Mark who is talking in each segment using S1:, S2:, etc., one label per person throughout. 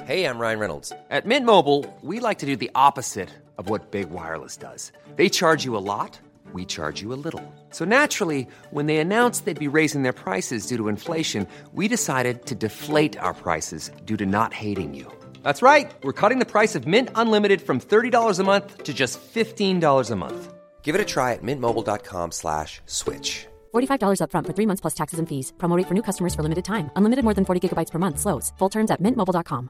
S1: Hey, I'm Ryan Reynolds. At Mint Mobile, we like to do the opposite of what Big Wireless does. They charge you a lot, we charge you a little. So naturally, when they announced they'd be raising their prices due to inflation, we decided to deflate our prices due to not hating you. That's right. We're cutting the price of Mint Unlimited from $30 a month to just $15 a month. Give it a try at mintmobile.com/switch.
S2: $45 up front for 3 months plus taxes and fees. Promo rate for new customers for limited time. Unlimited more than 40 gigabytes per month. Slows full terms at mintmobile.com.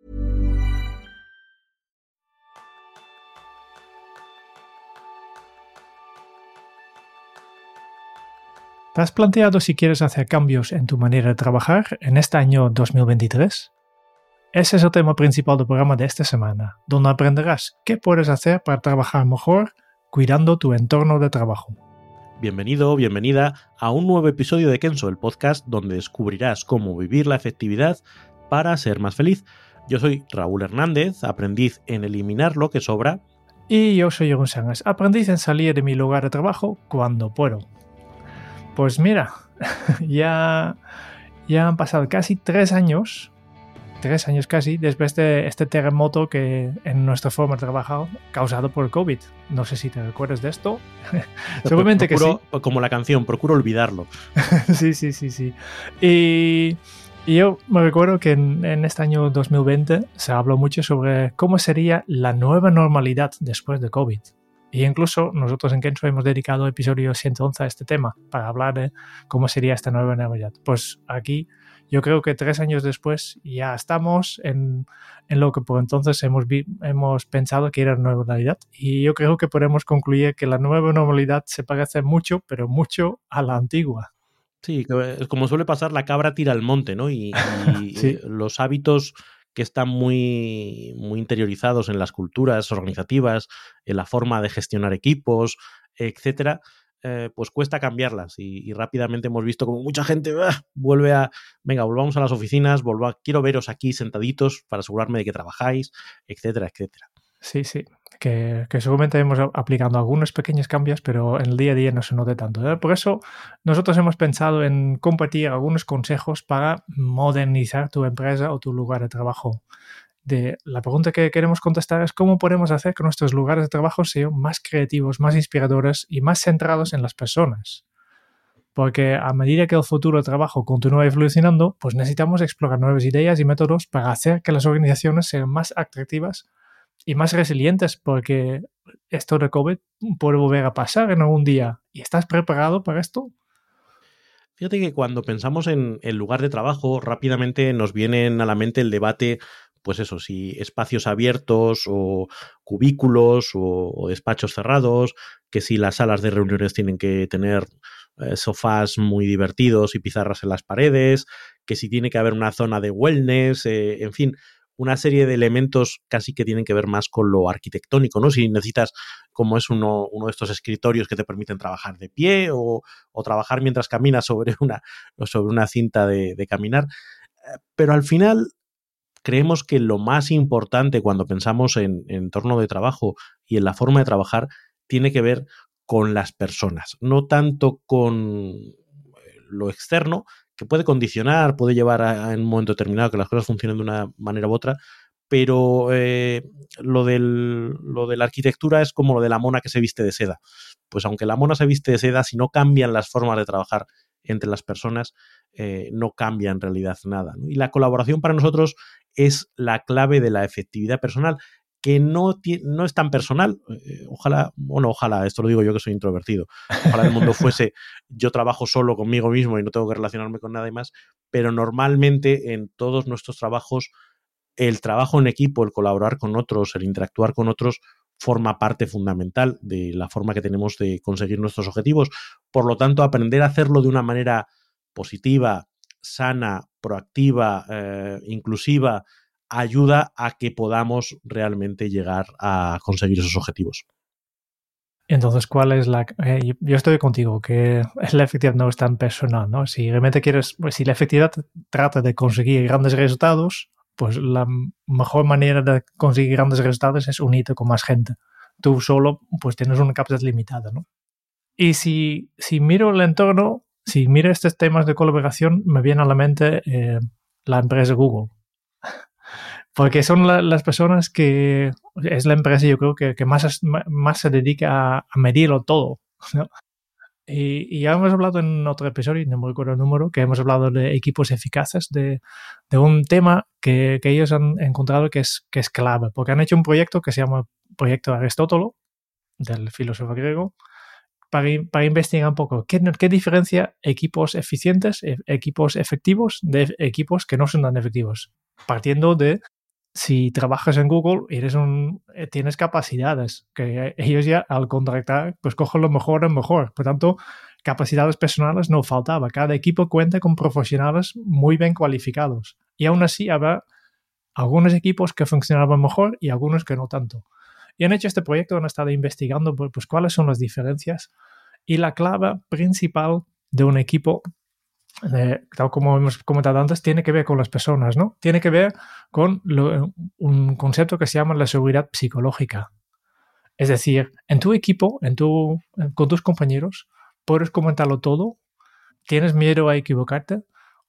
S3: ¿Te has planteado si quieres hacer cambios en tu manera de trabajar en este año 2023? Ese es el tema principal del programa de esta semana, donde aprenderás qué puedes hacer para trabajar mejor cuidando tu entorno de trabajo.
S4: Bienvenido, bienvenida a un nuevo episodio de Kenso, el podcast donde descubrirás cómo vivir la efectividad para ser más feliz. Yo soy Raúl Hernández, aprendiz en eliminar lo que sobra.
S3: Y yo soy Jeroen Sánchez, aprendiz en salir de mi lugar de trabajo cuando puedo. Pues mira, ya han pasado casi 3 años casi, después de este terremoto que en nuestra forma de trabajar causado por el COVID. No sé si te recuerdas de esto. Seguramente que sí.
S4: Como la canción, procuro olvidarlo.
S3: Sí. Y yo me recuerdo que en este año 2020 se habló mucho sobre cómo sería la nueva normalidad después de COVID. Y incluso nosotros en Kenso hemos dedicado el episodio 111 a este tema para hablar de cómo sería esta nueva normalidad. Pues aquí yo creo que 3 años después ya estamos en lo que por entonces hemos pensado que era la nueva normalidad. Y yo creo que podemos concluir que la nueva normalidad se parece mucho, pero mucho a la antigua.
S4: Sí, como suele pasar, la cabra tira al monte, ¿no? Y sí. Los hábitos que están muy, muy interiorizados en las culturas organizativas, en la forma de gestionar equipos, etcétera, pues cuesta cambiarlas y rápidamente hemos visto como mucha gente vuelve a, venga, volvamos a las oficinas, quiero veros aquí sentaditos para asegurarme de que trabajáis, etcétera, etcétera.
S3: Sí, que seguramente hemos aplicando algunos pequeños cambios, pero en el día a día no se note tanto, ¿eh? Por eso nosotros hemos pensado en compartir algunos consejos para modernizar tu empresa o tu lugar de trabajo. La pregunta que queremos contestar es cómo podemos hacer que nuestros lugares de trabajo sean más creativos, más inspiradores y más centrados en las personas. Porque a medida que el futuro de trabajo continúa evolucionando, pues necesitamos explorar nuevas ideas y métodos para hacer que las organizaciones sean más atractivas y más resilientes, porque esto de COVID puede volver a pasar en algún día. ¿Y estás preparado para esto?
S4: Fíjate que cuando pensamos en el lugar de trabajo, rápidamente nos vienen a la mente el debate, pues eso, si espacios abiertos o cubículos o despachos cerrados, que si las salas de reuniones tienen que tener sofás muy divertidos y pizarras en las paredes, que si tiene que haber una zona de wellness, en fin, una serie de elementos casi que tienen que ver más con lo arquitectónico, ¿no? Si necesitas, como es uno de estos escritorios que te permiten trabajar de pie o trabajar mientras caminas sobre una cinta de caminar. Pero al final creemos que lo más importante cuando pensamos en entorno de trabajo y en la forma de trabajar tiene que ver con las personas, no tanto con lo externo, que puede condicionar, puede llevar en un momento determinado que las cosas funcionen de una manera u otra, pero lo de la arquitectura es como lo de la mona que se viste de seda. Pues aunque la mona se viste de seda, si no cambian las formas de trabajar entre las personas, no cambia en realidad nada, ¿no? Y la colaboración para nosotros es la clave de la efectividad personal, que no es tan personal. Ojalá, esto lo digo yo que soy introvertido, ojalá el mundo fuese yo trabajo solo conmigo mismo y no tengo que relacionarme con nadie más, pero normalmente en todos nuestros trabajos el trabajo en equipo, el colaborar con otros, el interactuar con otros forma parte fundamental de la forma que tenemos de conseguir nuestros objetivos. Por lo tanto, aprender a hacerlo de una manera positiva, sana, proactiva, inclusiva, ayuda a que podamos realmente llegar a conseguir esos objetivos.
S3: Entonces, ¿cuál es yo estoy contigo, que la efectividad no es tan personal, ¿no? Si realmente si la efectividad trata de conseguir grandes resultados, pues la mejor manera de conseguir grandes resultados es unirte con más gente. Tú solo, pues tienes una capacidad limitada, ¿no? Y si miro el entorno, si miro estos temas de colaboración, me viene a la mente la empresa Google. Porque son las personas que es la empresa, yo creo, que más se dedica a medirlo todo, ¿no? Y ya hemos hablado en otro episodio, no me recuerdo el número, que hemos hablado de equipos eficaces, de un tema que ellos han encontrado que es clave, porque han hecho un proyecto que se llama Proyecto Aristótelo, del filósofo griego, para investigar un poco qué diferencia equipos eficientes, equipos efectivos, de equipos que no son tan efectivos. Partiendo de si trabajas en Google, tienes capacidades que ellos ya al contratar, pues cogen lo mejor en mejor. Por tanto, capacidades personales no faltaba. Cada equipo cuenta con profesionales muy bien cualificados. Y aún así habrá algunos equipos que funcionaban mejor y algunos que no tanto. Y han hecho este proyecto, han estado investigando pues cuáles son las diferencias. Y la clave principal de un equipo, tal como hemos comentado antes, tiene que ver con las personas, ¿no? Tiene que ver con un concepto que se llama la seguridad psicológica. Es decir, en tu equipo, con tus compañeros, puedes comentarlo todo, tienes miedo a equivocarte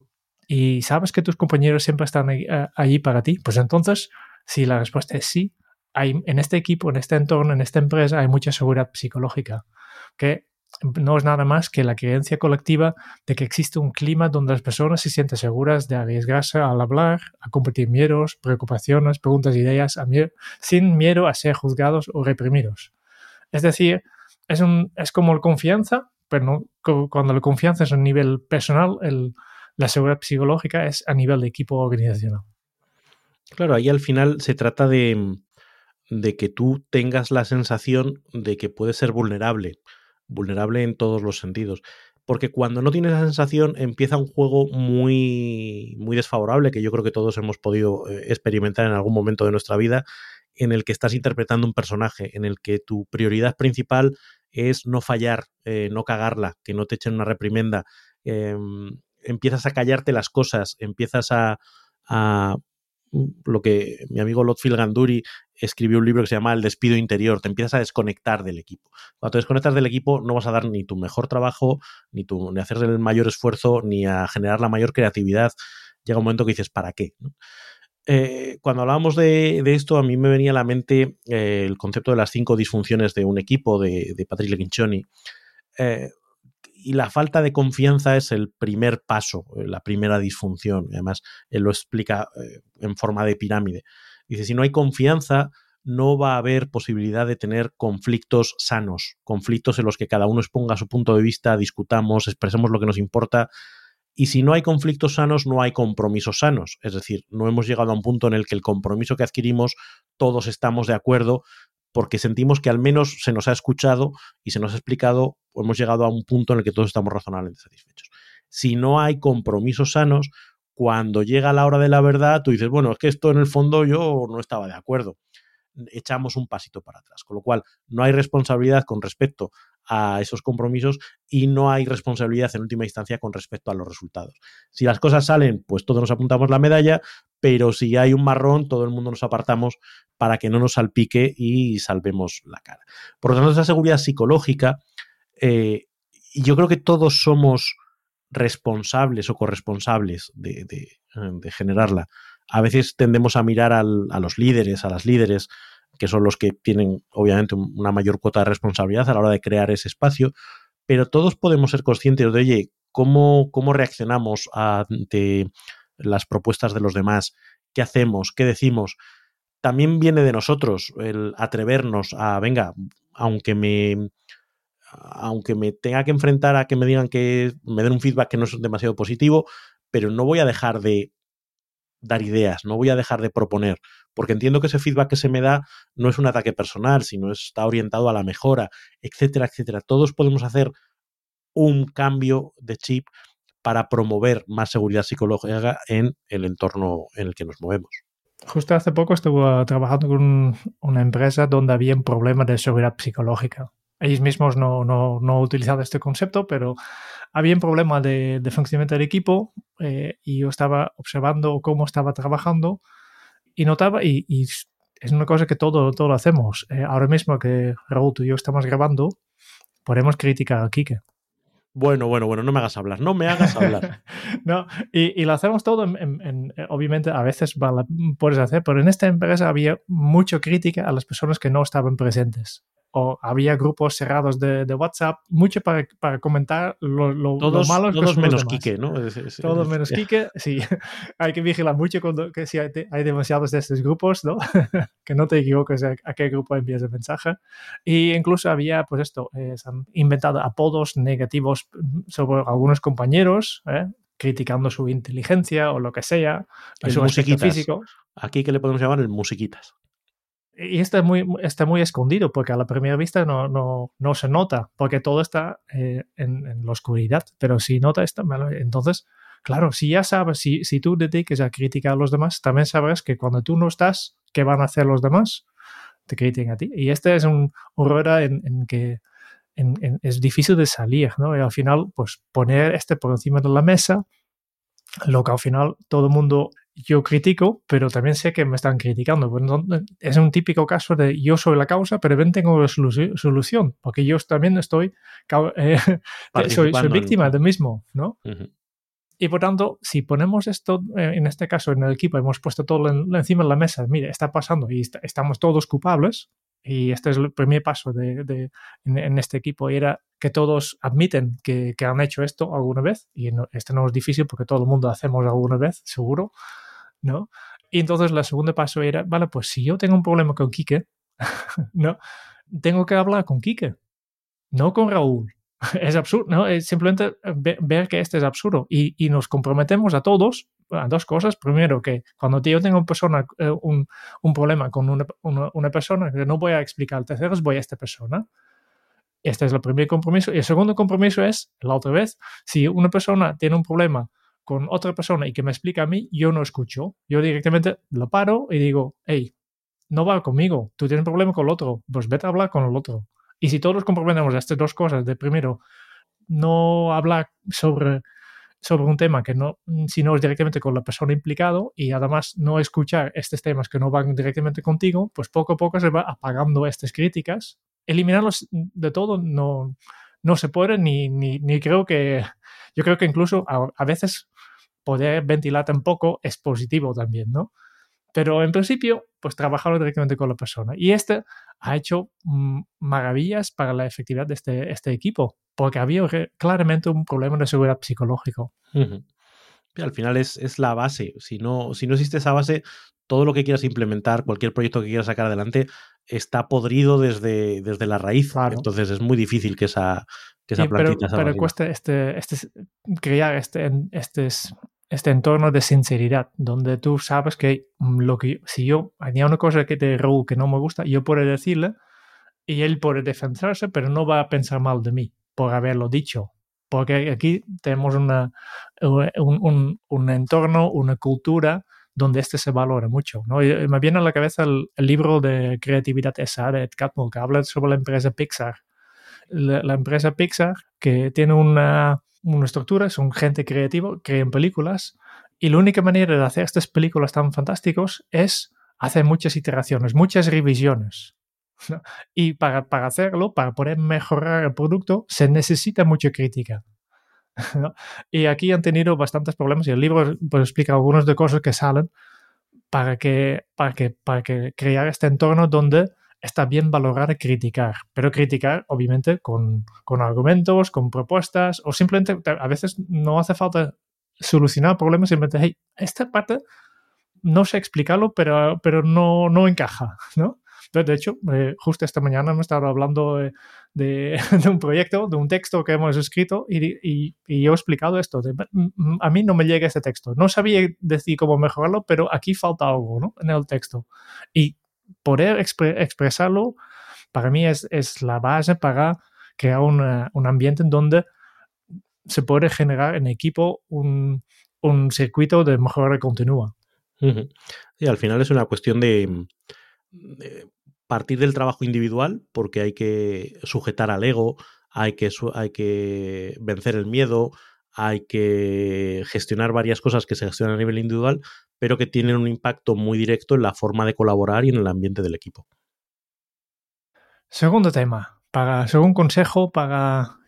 S3: y sabes que tus compañeros siempre están allí para ti. Pues entonces, si la respuesta es sí, en este equipo, en este entorno, en esta empresa, hay mucha seguridad psicológica, que no es nada más que la creencia colectiva de que existe un clima donde las personas se sienten seguras de arriesgarse al hablar, a compartir miedos, preocupaciones, preguntas, ideas, sin miedo a ser juzgados o reprimidos. Es decir, es como la confianza, pero no, cuando la confianza es a nivel personal, la seguridad psicológica es a nivel de equipo organizacional.
S4: Claro, ahí al final se trata de que tú tengas la sensación de que puedes ser vulnerable en todos los sentidos. Porque cuando no tienes esa sensación empieza un juego muy, muy desfavorable, que yo creo que todos hemos podido experimentar en algún momento de nuestra vida, en el que estás interpretando un personaje, en el que tu prioridad principal es no fallar, no cagarla, que no te echen una reprimenda. Empiezas a callarte las cosas, empiezas a lo que mi amigo Lotfil Ganduri escribió un libro que se llama El despido interior. Te empiezas a desconectar del equipo. Cuando te desconectas del equipo no vas a dar ni tu mejor trabajo, ni a hacer el mayor esfuerzo, ni a generar la mayor creatividad. Llega un momento que dices, ¿para qué? ¿No? Cuando hablábamos de esto, a mí me venía a la mente el concepto de las 5 disfunciones de un equipo de Patrick Lencioni. Y la falta de confianza es el primer paso, la primera disfunción. Además, él lo explica en forma de pirámide. Dice, si no hay confianza, no va a haber posibilidad de tener conflictos sanos, conflictos en los que cada uno exponga su punto de vista, discutamos, expresemos lo que nos importa. Y si no hay conflictos sanos, no hay compromisos sanos. Es decir, no hemos llegado a un punto en el que el compromiso que adquirimos todos estamos de acuerdo, porque sentimos que al menos se nos ha escuchado y se nos ha explicado, o hemos llegado a un punto en el que todos estamos razonablemente satisfechos. Si no hay compromisos sanos, cuando llega la hora de la verdad, tú dices, bueno, es que esto en el fondo yo no estaba de acuerdo. Echamos un pasito para atrás. Con lo cual, no hay responsabilidad con respecto a esos compromisos y no hay responsabilidad en última instancia con respecto a los resultados. Si las cosas salen, pues todos nos apuntamos la medalla, pero si hay un marrón, todo el mundo nos apartamos para que no nos salpique y salvemos la cara. Por lo tanto, esa seguridad psicológica, yo creo que todos somos responsables o corresponsables de generarla. A veces tendemos a mirar a los líderes, a las líderes, que son los que tienen obviamente una mayor cuota de responsabilidad a la hora de crear ese espacio, pero todos podemos ser conscientes de, oye, ¿cómo reaccionamos ante las propuestas de los demás? ¿Qué hacemos? ¿Qué decimos? También viene de nosotros el atrevernos a, venga, aunque me tenga que enfrentar a que me digan que me den un feedback que no es demasiado positivo, pero no voy a dejar de dar ideas, no voy a dejar de proponer, porque entiendo que ese feedback que se me da no es un ataque personal, sino está orientado a la mejora, etcétera, etcétera. Todos podemos hacer un cambio de chip para promover más seguridad psicológica en el entorno en el que nos movemos.
S3: Justo hace poco estuve trabajando con una empresa donde había un problema de seguridad psicológica. Ellos mismos no utilizado este concepto, pero había un problema de funcionamiento del equipo y yo estaba observando cómo estaba trabajando y notaba, y es una cosa que todo lo hacemos. Ahora mismo que Raúl, tú y yo estamos grabando, podemos criticar a Quique.
S4: Bueno, no me hagas hablar, no me hagas hablar.
S3: No, y lo hacemos todo, obviamente a veces puedes hacer, pero en esta empresa había mucha crítica a las personas que no estaban presentes. O había grupos cerrados de WhatsApp, mucho para comentar lo malos que
S4: todos
S3: son
S4: menos
S3: los demás.
S4: Quique, ¿no?
S3: Todos menos Quique, sí. Hay que vigilar mucho que si hay demasiados de estos grupos, ¿no? Que no te equivoques a qué grupo envías el mensaje. Y incluso había, pues esto, se han inventado apodos negativos sobre algunos compañeros, criticando su inteligencia o lo que sea,
S4: El
S3: su aspecto
S4: musiquitas.
S3: físico.
S4: Aquí que le podemos llamar el musiquitas.
S3: Y está muy escondido porque a la primera vista no se nota, porque todo está en la oscuridad, pero si nota esto, entonces, claro, si ya sabes, si tú dediques a criticar a los demás, también sabrás que cuando tú no estás, ¿qué van a hacer los demás? Te critican a ti. Y este es un rueda en que es difícil de salir, ¿no? Y al final, pues poner por encima de la mesa, lo que al final todo el mundo yo critico, pero también sé que me están criticando. Bueno, es un típico caso de yo soy la causa, pero ven tengo la solución, porque yo también soy víctima del mismo, ¿no?
S4: Uh-huh.
S3: Y por tanto, si ponemos esto, en este caso en el equipo, hemos puesto todo encima de la mesa, mire, está pasando y estamos todos culpables, y este es el primer paso en este equipo, era que todos admiten que han hecho esto alguna vez, y esto no es difícil porque todo el mundo hacemos alguna vez, seguro, ¿no? Y entonces el segundo paso era, vale, pues si yo tengo un problema con Quique, ¿no? Tengo que hablar con Quique, no con Raúl. Es absurdo, ¿no? Es simplemente ver que este es absurdo y nos comprometemos a todos a dos cosas. Primero, que cuando yo tengo un problema con una persona, que no voy a explicar terceros, voy a esta persona. Este es el primer compromiso. Y el segundo compromiso es, la otra vez, si una persona tiene un problema con otra persona y que me explica a mí, yo no escucho. Yo directamente lo paro y digo, hey, no va conmigo, tú tienes un problema con el otro, pues vete a hablar con el otro. Y si todos comprometemos estas dos cosas, de primero, no hablar sobre un tema que no, si no es directamente con la persona implicado, y además no escuchar estos temas que no van directamente contigo, pues poco a poco se va apagando estas críticas. Eliminarlos de todo no se puede, ni creo que, yo creo que incluso a veces poder ventilarte un poco es positivo también, ¿no? Pero en principio, pues trabajarlo directamente con la persona. Y ha hecho maravillas para la efectividad de este equipo, porque había claramente un problema de seguridad psicológico.
S4: Uh-huh. Y al final es la base. Si no existe esa base, todo lo que quieras implementar, cualquier proyecto que quieras sacar adelante, está podrido desde la raíz.
S3: Claro.
S4: Entonces es muy difícil que esa plantita salga.
S3: Pero cuesta crear este entorno de sinceridad, donde tú sabes que si yo haría una cosa de Raúl que no me gusta, yo puedo decirle y él puede defenderse, pero no va a pensar mal de mí por haberlo dicho. Porque aquí tenemos un entorno, una cultura donde se valora mucho, ¿no? Y me viene a la cabeza el libro de creatividad esa de Ed Catmull, que habla sobre la empresa Pixar. La empresa Pixar, que tiene una estructura, son gente creativa, crean películas, y la única manera de hacer estas películas tan fantásticas es hacer muchas iteraciones, muchas revisiones. ¿No? Y para hacerlo, para poder mejorar el producto, se necesita mucha crítica. ¿No? Y aquí han tenido bastantes problemas, y el libro pues, explica algunas de cosas que salen para que crear este entorno donde está bien valorar y criticar, pero criticar obviamente con argumentos, con propuestas, o simplemente a veces no hace falta solucionar problemas, simplemente, hey, esta parte no sé explicarlo, pero no encaja, ¿no? De hecho, justo esta mañana hemos estado hablando de un proyecto, de un texto que hemos escrito y yo he explicado esto. A mí no me llega este texto. No sabía decir cómo mejorarlo, pero aquí falta algo, ¿no? En el texto. Y poder expresarlo, para mí es la base para crear un ambiente en donde se puede generar en equipo un circuito de mejora continua.
S4: Uh-huh. Y al final es una cuestión de partir del trabajo individual, porque hay que sujetar al ego, hay que vencer el miedo, hay que gestionar varias cosas que se gestionan a nivel individual, pero que tienen un impacto muy directo en la forma de colaborar y en el ambiente del equipo.
S3: Segundo tema, segundo consejo para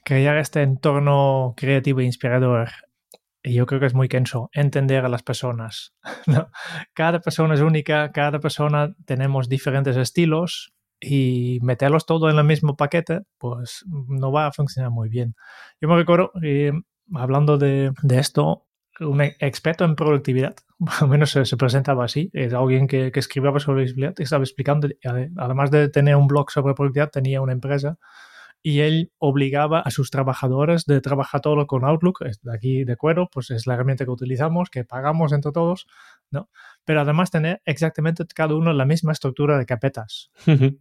S3: crear este entorno creativo e inspirador, y yo creo que es muy Kenzo, entender a las personas. ¿No? Cada persona es única, cada persona tenemos diferentes estilos y meterlos todo en el mismo paquete, pues no va a funcionar muy bien. Yo me recuerdo, hablando de esto, un experto en productividad, al menos se presentaba así, es alguien que escribía sobre visibilidad y estaba explicando, además de tener un blog sobre productividad, tenía una empresa y él obligaba a sus trabajadores de trabajar todo con Outlook, de aquí de acuerdo, pues es la herramienta que utilizamos, que pagamos entre todos, ¿no? Pero además tener exactamente cada uno la misma estructura de carpetas.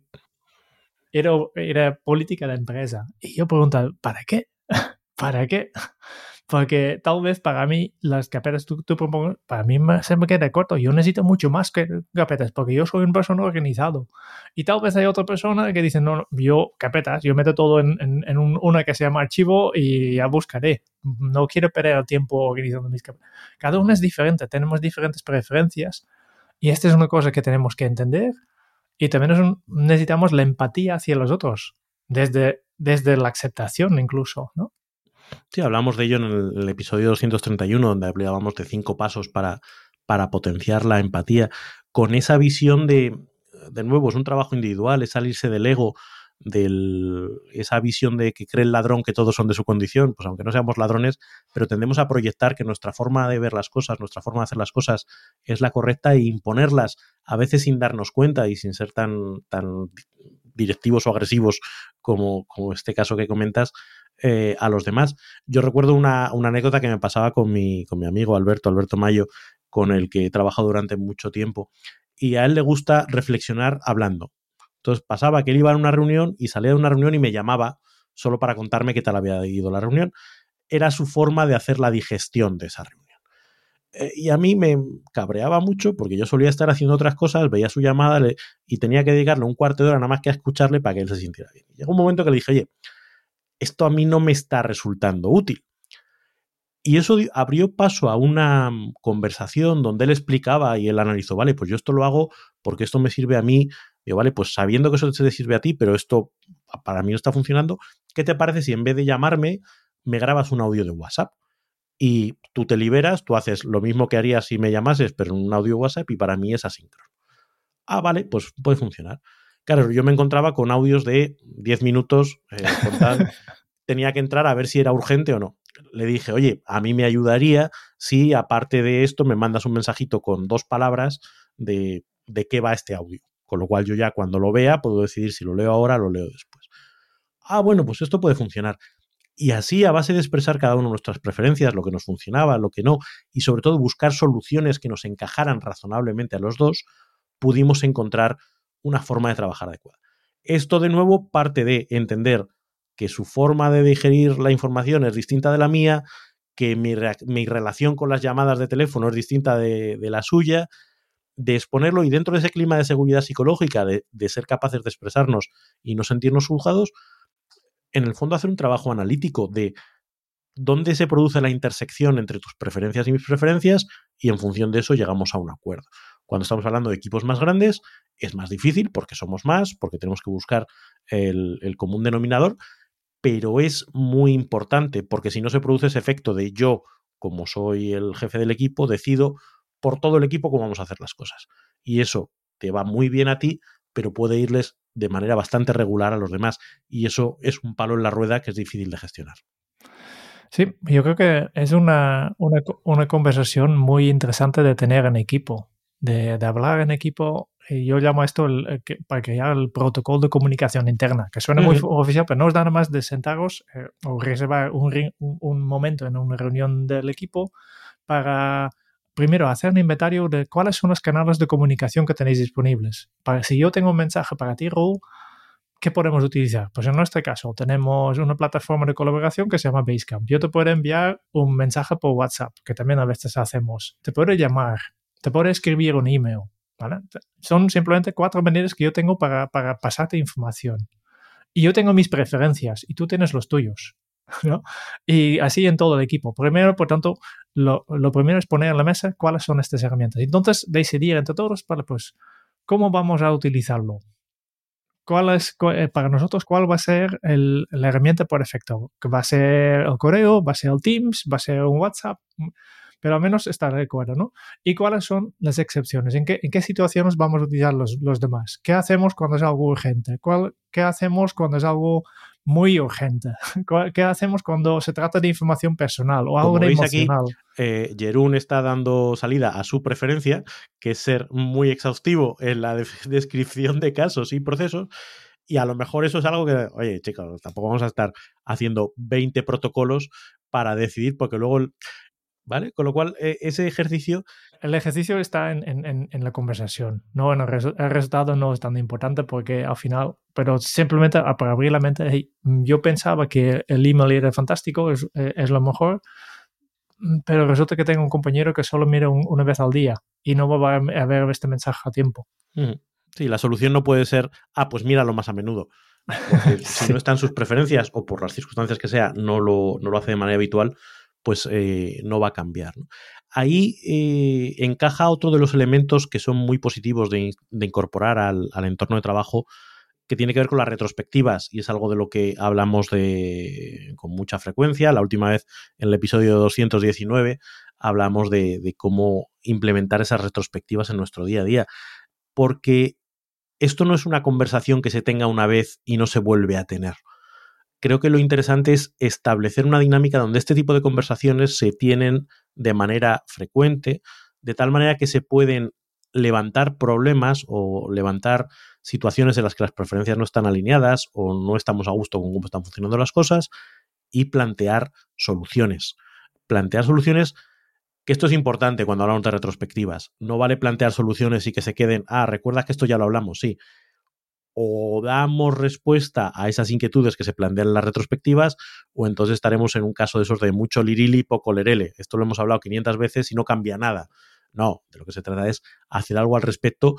S3: Era política de empresa. Y yo preguntaba, ¿para qué? ¿Para qué? Porque tal vez para mí las carpetas tú propones, para mí se me queda corto. Yo necesito mucho más que carpetas porque yo soy una persona organizado. Y tal vez hay otra persona que dice, no, yo carpetas, yo meto todo en una que se llama archivo y ya buscaré. No quiero perder el tiempo organizando mis carpetas. Cada uno es diferente, tenemos diferentes preferencias y esta es una cosa que tenemos que entender y también necesitamos la empatía hacia los otros, desde la aceptación incluso, ¿no?
S4: Sí, hablamos de ello en el episodio 231, donde hablábamos de 5 pasos para potenciar la empatía, con esa visión de nuevo, es un trabajo individual, es salirse del ego, esa visión de que cree el ladrón que todos son de su condición, pues aunque no seamos ladrones, pero tendemos a proyectar que nuestra forma de ver las cosas, nuestra forma de hacer las cosas es la correcta e imponerlas, a veces sin darnos cuenta y sin ser tan directivos o agresivos como este caso que comentas, a los demás. Yo recuerdo una anécdota que me pasaba con mi amigo Alberto Mayo, con el que he trabajado durante mucho tiempo, y a él le gusta reflexionar hablando. Entonces pasaba que él iba a una reunión y salía de una reunión y me llamaba solo para contarme qué tal había ido la reunión. Era su forma de hacer la digestión de esa reunión. Y a mí me cabreaba mucho porque yo solía estar haciendo otras cosas, veía su llamada y tenía que dedicarle un cuarto de hora nada más que a escucharle para que él se sintiera bien. Y llegó un momento que le dije, oye, esto a mí no me está resultando útil. Y eso abrió paso a una conversación donde él explicaba y él analizó, vale, pues yo esto lo hago porque esto me sirve a mí. Digo, vale, pues sabiendo que eso te sirve a ti, pero esto para mí no está funcionando, ¿qué te parece si en vez de llamarme me grabas un audio de WhatsApp? Y tú te liberas, tú haces lo mismo que harías si me llamases, pero en un audio WhatsApp y para mí es asíncrono. Ah, vale, pues puede funcionar. Claro, yo me encontraba con audios de 10 minutos, tenía que entrar a ver si era urgente o no. Le dije, oye, a mí me ayudaría si aparte de esto me mandas un mensajito con 2 palabras de qué va este audio. Con lo cual yo ya cuando lo vea puedo decidir si lo leo ahora o lo leo después. Ah, bueno, pues esto puede funcionar. Y así, a base de expresar cada uno nuestras preferencias, lo que nos funcionaba, lo que no, y sobre todo buscar soluciones que nos encajaran razonablemente a los dos, pudimos encontrar una forma de trabajar adecuada. Esto, de nuevo, parte de entender que su forma de digerir la información es distinta de la mía, que mi relación con las llamadas de teléfono es distinta de la suya, de exponerlo y dentro de ese clima de seguridad psicológica, de ser capaces de expresarnos y no sentirnos juzgados, en el fondo hacer un trabajo analítico de dónde se produce la intersección entre tus preferencias y mis preferencias y en función de eso llegamos a un acuerdo. Cuando estamos hablando de equipos más grandes es más difícil porque somos más, porque tenemos que buscar el común denominador, pero es muy importante porque si no se produce ese efecto de yo, como soy el jefe del equipo, decido por todo el equipo cómo vamos a hacer las cosas. Y eso te va muy bien a ti, pero puede irles de manera bastante regular a los demás. Y eso es un palo en la rueda que es difícil de gestionar.
S3: Sí, yo creo que es una conversación muy interesante de tener en equipo, de hablar en equipo. Y yo llamo esto para crear el protocolo de comunicación interna, que suena muy oficial, pero no os da nada más de sentaros o reservar un momento en una reunión del equipo para primero hacer un inventario de cuáles son los canales de comunicación que tenéis disponibles. Si yo tengo un mensaje para ti, Raúl, ¿qué podemos utilizar? Pues en nuestro caso tenemos una plataforma de colaboración que se llama Basecamp. Yo te puedo enviar un mensaje por WhatsApp, que también a veces hacemos. Te puedo llamar, te puedo escribir un email, ¿vale? Son simplemente 4 maneras que yo tengo para pasarte información. Y yo tengo mis preferencias y tú tienes los tuyos, ¿no? Y así en todo el equipo. Primero, por tanto, lo primero es poner en la mesa cuáles son estas herramientas. Entonces, decidir entre todos, vale, pues, ¿cómo vamos a utilizarlo? para nosotros, cuál va a ser la herramienta por defecto. ¿Va a ser el correo? ¿Va a ser el Teams? ¿Va a ser un WhatsApp? Pero al menos está de acuerdo, ¿no? ¿Y cuáles son las excepciones? ¿En qué situaciones vamos a utilizar los demás? ¿Qué hacemos cuando es algo urgente? ¿Qué hacemos cuando es algo muy urgente? ¿Qué hacemos cuando se trata de información personal o algo emocional?
S4: Aquí, Jeroen está dando salida a su preferencia, que es ser muy exhaustivo en la descripción de casos y procesos. Y a lo mejor eso es algo que, oye, chicos, tampoco vamos a estar haciendo 20 protocolos para decidir, porque luego... ¿Vale? Con lo cual, ese ejercicio...
S3: El ejercicio está en la conversación, no en el resultado no es tan importante porque al final, pero simplemente para abrir la mente, hey, yo pensaba que el email era fantástico, es lo mejor, pero resulta que tengo un compañero que solo mira una vez al día y no va a ver este mensaje a tiempo.
S4: Sí, la solución no puede ser, pues míralo más a menudo. Porque
S3: Sí.
S4: Si no están sus preferencias o por las circunstancias que sea, no lo hace de manera habitual, pues no va a cambiar, ¿no? Ahí encaja otro de los elementos que son muy positivos de incorporar al entorno de trabajo, que tiene que ver con las retrospectivas, y es algo de lo que hablamos con mucha frecuencia. La última vez, en el episodio 219, hablamos de cómo implementar esas retrospectivas en nuestro día a día, porque esto no es una conversación que se tenga una vez y no se vuelve a tener. Creo que lo interesante es establecer una dinámica donde este tipo de conversaciones se tienen de manera frecuente, de tal manera que se pueden levantar problemas o levantar situaciones en las que las preferencias no están alineadas o no estamos a gusto con cómo están funcionando las cosas, y plantear soluciones. Plantear soluciones, que esto es importante cuando hablamos de retrospectivas. No vale plantear soluciones y que se queden, ¿recuerdas que esto ya lo hablamos? Sí. O damos respuesta a esas inquietudes que se plantean en las retrospectivas, o entonces estaremos en un caso de esos de mucho lirili, poco lerele. Esto lo hemos hablado 500 veces y no cambia nada. No, de lo que se trata es hacer algo al respecto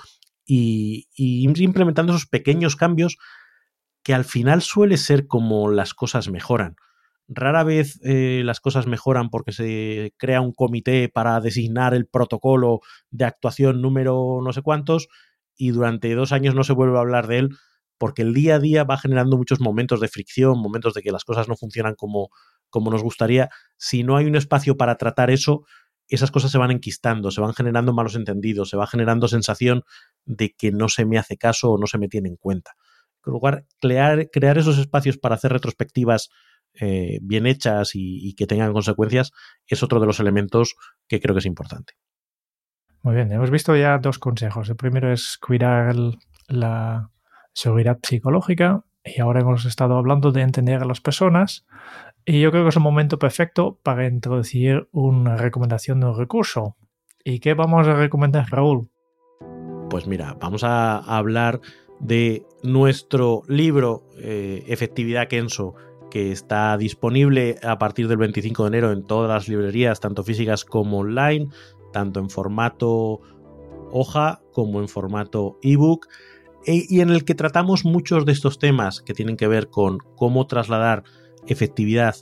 S4: y ir implementando esos pequeños cambios que al final suele ser como las cosas mejoran. Rara vez las cosas mejoran porque se crea un comité para designar el protocolo de actuación número no sé cuántos, y durante 2 años no se vuelve a hablar de él, porque el día a día va generando muchos momentos de fricción, momentos de que las cosas no funcionan como nos gustaría. Si no hay un espacio para tratar eso, esas cosas se van enquistando, se van generando malos entendidos, se va generando sensación de que no se me hace caso o no se me tiene en cuenta. En lugar, crear esos espacios para hacer retrospectivas bien hechas y que tengan consecuencias es otro de los elementos que creo que es importante.
S3: Muy bien, hemos visto ya 2 consejos. El primero es cuidar la seguridad psicológica y ahora hemos estado hablando de entender a las personas y yo creo que es un momento perfecto para introducir una recomendación de un recurso. ¿Y qué vamos a recomendar, Raúl?
S4: Pues mira, vamos a hablar de nuestro libro Efectividad Kenso, que está disponible a partir del 25 de enero en todas las librerías, tanto físicas como online, tanto en formato hoja como en formato ebook, y en el que tratamos muchos de estos temas que tienen que ver con cómo trasladar efectividad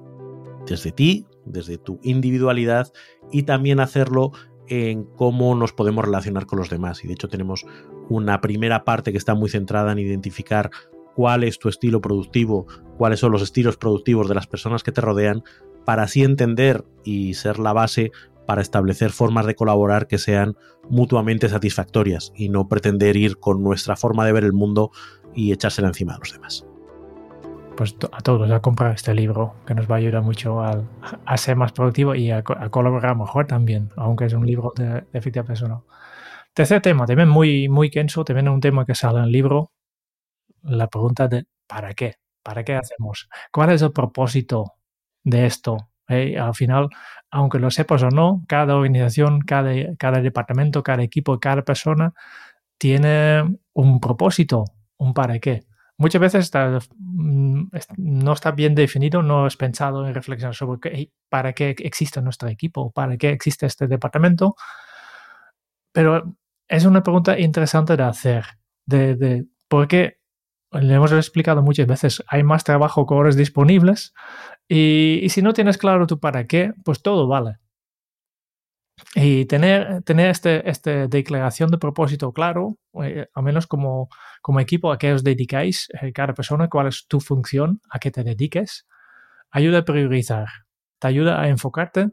S4: desde ti, desde tu individualidad, y también hacerlo en cómo nos podemos relacionar con los demás. Y de hecho tenemos una primera parte que está muy centrada en identificar cuál es tu estilo productivo, cuáles son los estilos productivos de las personas que te rodean, para así entender y ser la base para establecer formas de colaborar que sean mutuamente satisfactorias y no pretender ir con nuestra forma de ver el mundo y echársela encima a los demás.
S3: Pues a todos a comprar este libro, que nos va a ayudar mucho a ser más productivo y a colaborar mejor también, aunque es un libro de efectividad personal. Tercer tema, también muy, muy Kenso, también un tema que sale en el libro, la pregunta de ¿para qué? ¿Para qué hacemos? ¿Cuál es el propósito de esto? Al final, aunque lo sepas o no, cada organización, cada departamento, cada equipo, cada persona tiene un propósito, un para qué. Muchas veces no está bien definido, no has pensado en reflexionar sobre para qué existe nuestro equipo, para qué existe este departamento, pero es una pregunta interesante de hacer, porque le hemos explicado muchas veces, hay más trabajo que horas disponibles y si no tienes claro tu para qué, pues todo vale. Y tener esta declaración de propósito claro, al menos como equipo a qué os dedicáis, cada persona, cuál es tu función, a qué te dediques, ayuda a priorizar, te ayuda a enfocarte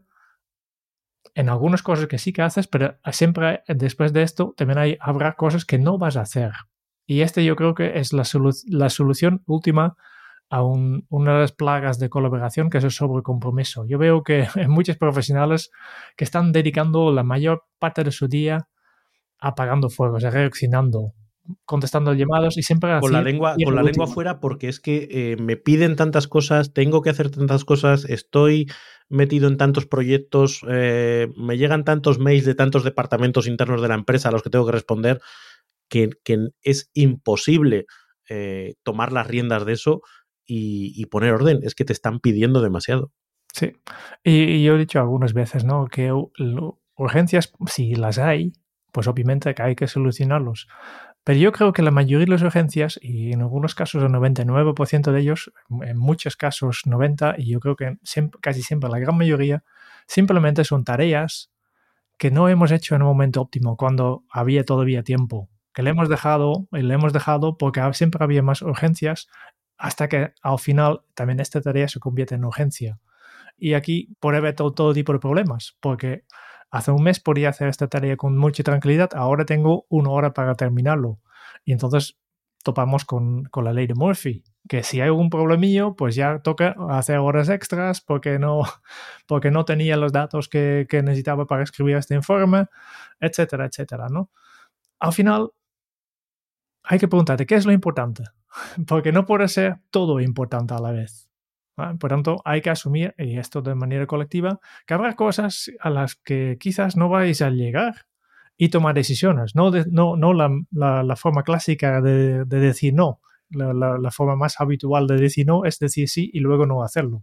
S3: en algunas cosas que sí que haces, pero siempre después de esto también habrá cosas que no vas a hacer. Y yo creo que es la solución última a una de las plagas de colaboración, que es el sobrecompromiso. Yo veo que hay muchos profesionales que están dedicando la mayor parte de su día apagando fuegos, reaccionando, contestando llamadas y siempre
S4: Con la
S3: así.
S4: lengua fuera, porque es que me piden tantas cosas, tengo que hacer tantas cosas, estoy metido en tantos proyectos, me llegan tantos mails de tantos departamentos internos de la empresa a los que tengo que responder, que es imposible tomar las riendas de eso y poner orden. Es que te están pidiendo demasiado.
S3: Sí, y yo he dicho algunas veces, ¿no?, que urgencias, si las hay, pues obviamente que hay que solucionarlos. Pero yo creo que la mayoría de las urgencias, y en algunos casos el 99% de ellos, en muchos casos 90%, y yo creo que casi siempre la gran mayoría, simplemente son tareas que no hemos hecho en un momento óptimo, cuando había todavía tiempo, que le hemos dejado porque siempre había más urgencias, hasta que al final también esta tarea se convierte en urgencia. Y aquí puede haber todo tipo de problemas, porque hace un mes podía hacer esta tarea con mucha tranquilidad, ahora tengo 1 hora para terminarlo. Y entonces topamos con la ley de Murphy, que si hay algún problemillo, pues ya toca hacer horas extras porque no tenía los datos que necesitaba para escribir este informe, etcétera, etcétera, ¿no? Al final, hay que preguntarte, ¿qué es lo importante? Porque no puede ser todo importante a la vez. Por tanto, hay que asumir, y esto de manera colectiva, que habrá cosas a las que quizás no vais a llegar y tomar decisiones. No la forma clásica de decir no. La forma más habitual de decir no es decir sí y luego no hacerlo.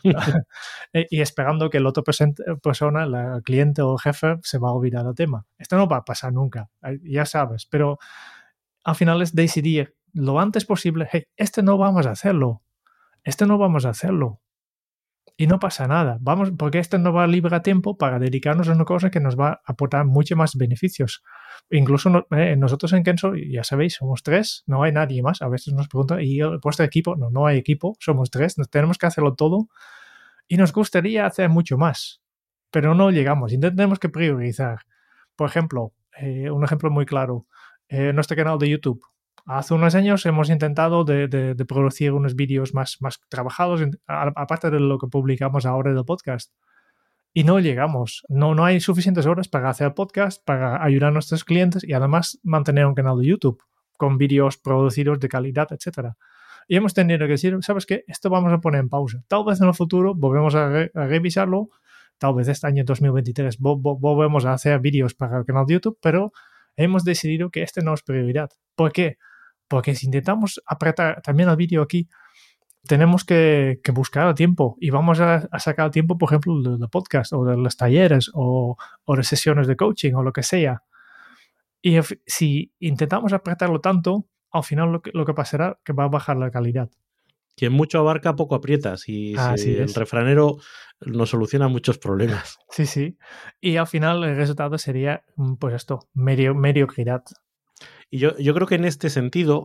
S3: Y esperando que la otra persona, el cliente o el jefe, se va a olvidar del tema. Esto no va a pasar nunca, ya sabes, pero al final es decidir lo antes posible, hey, no vamos a hacerlo. No vamos a hacerlo. Y no pasa nada. Porque nos va a liberar tiempo para dedicarnos a una cosa que nos va a aportar muchos más beneficios. Incluso nosotros en Kenso, ya sabéis, somos 3, no hay nadie más. A veces nos preguntan, ¿y vuestro equipo? No hay equipo, somos 3, tenemos que hacerlo todo. Y nos gustaría hacer mucho más, pero no llegamos. Tenemos que priorizar. Por ejemplo, un ejemplo muy claro, nuestro canal de YouTube. Hace unos años hemos intentado de producir unos vídeos más trabajados, aparte de lo que publicamos ahora del podcast. Y no llegamos. No hay suficientes horas para hacer el podcast, para ayudar a nuestros clientes y además mantener un canal de YouTube con vídeos producidos de calidad, etcétera. Y hemos tenido que decir, ¿sabes qué? Esto vamos a poner en pausa. Tal vez en el futuro volvemos a revisarlo. Tal vez este año 2023 volvemos a hacer vídeos para el canal de YouTube, pero hemos decidido que no es prioridad. ¿Por qué? Porque si intentamos apretar también el vídeo aquí, tenemos que buscar el tiempo y vamos a sacar el tiempo, por ejemplo, de podcast o de los talleres o de sesiones de coaching o lo que sea. Y si intentamos apretarlo tanto, al final lo que pasará es que va a bajar la calidad.
S4: Quien mucho abarca, poco aprieta. Si el refranero nos soluciona muchos problemas.
S3: Sí, sí. Y al final el resultado sería, pues esto, mediocridad.
S4: Y yo creo que en este sentido,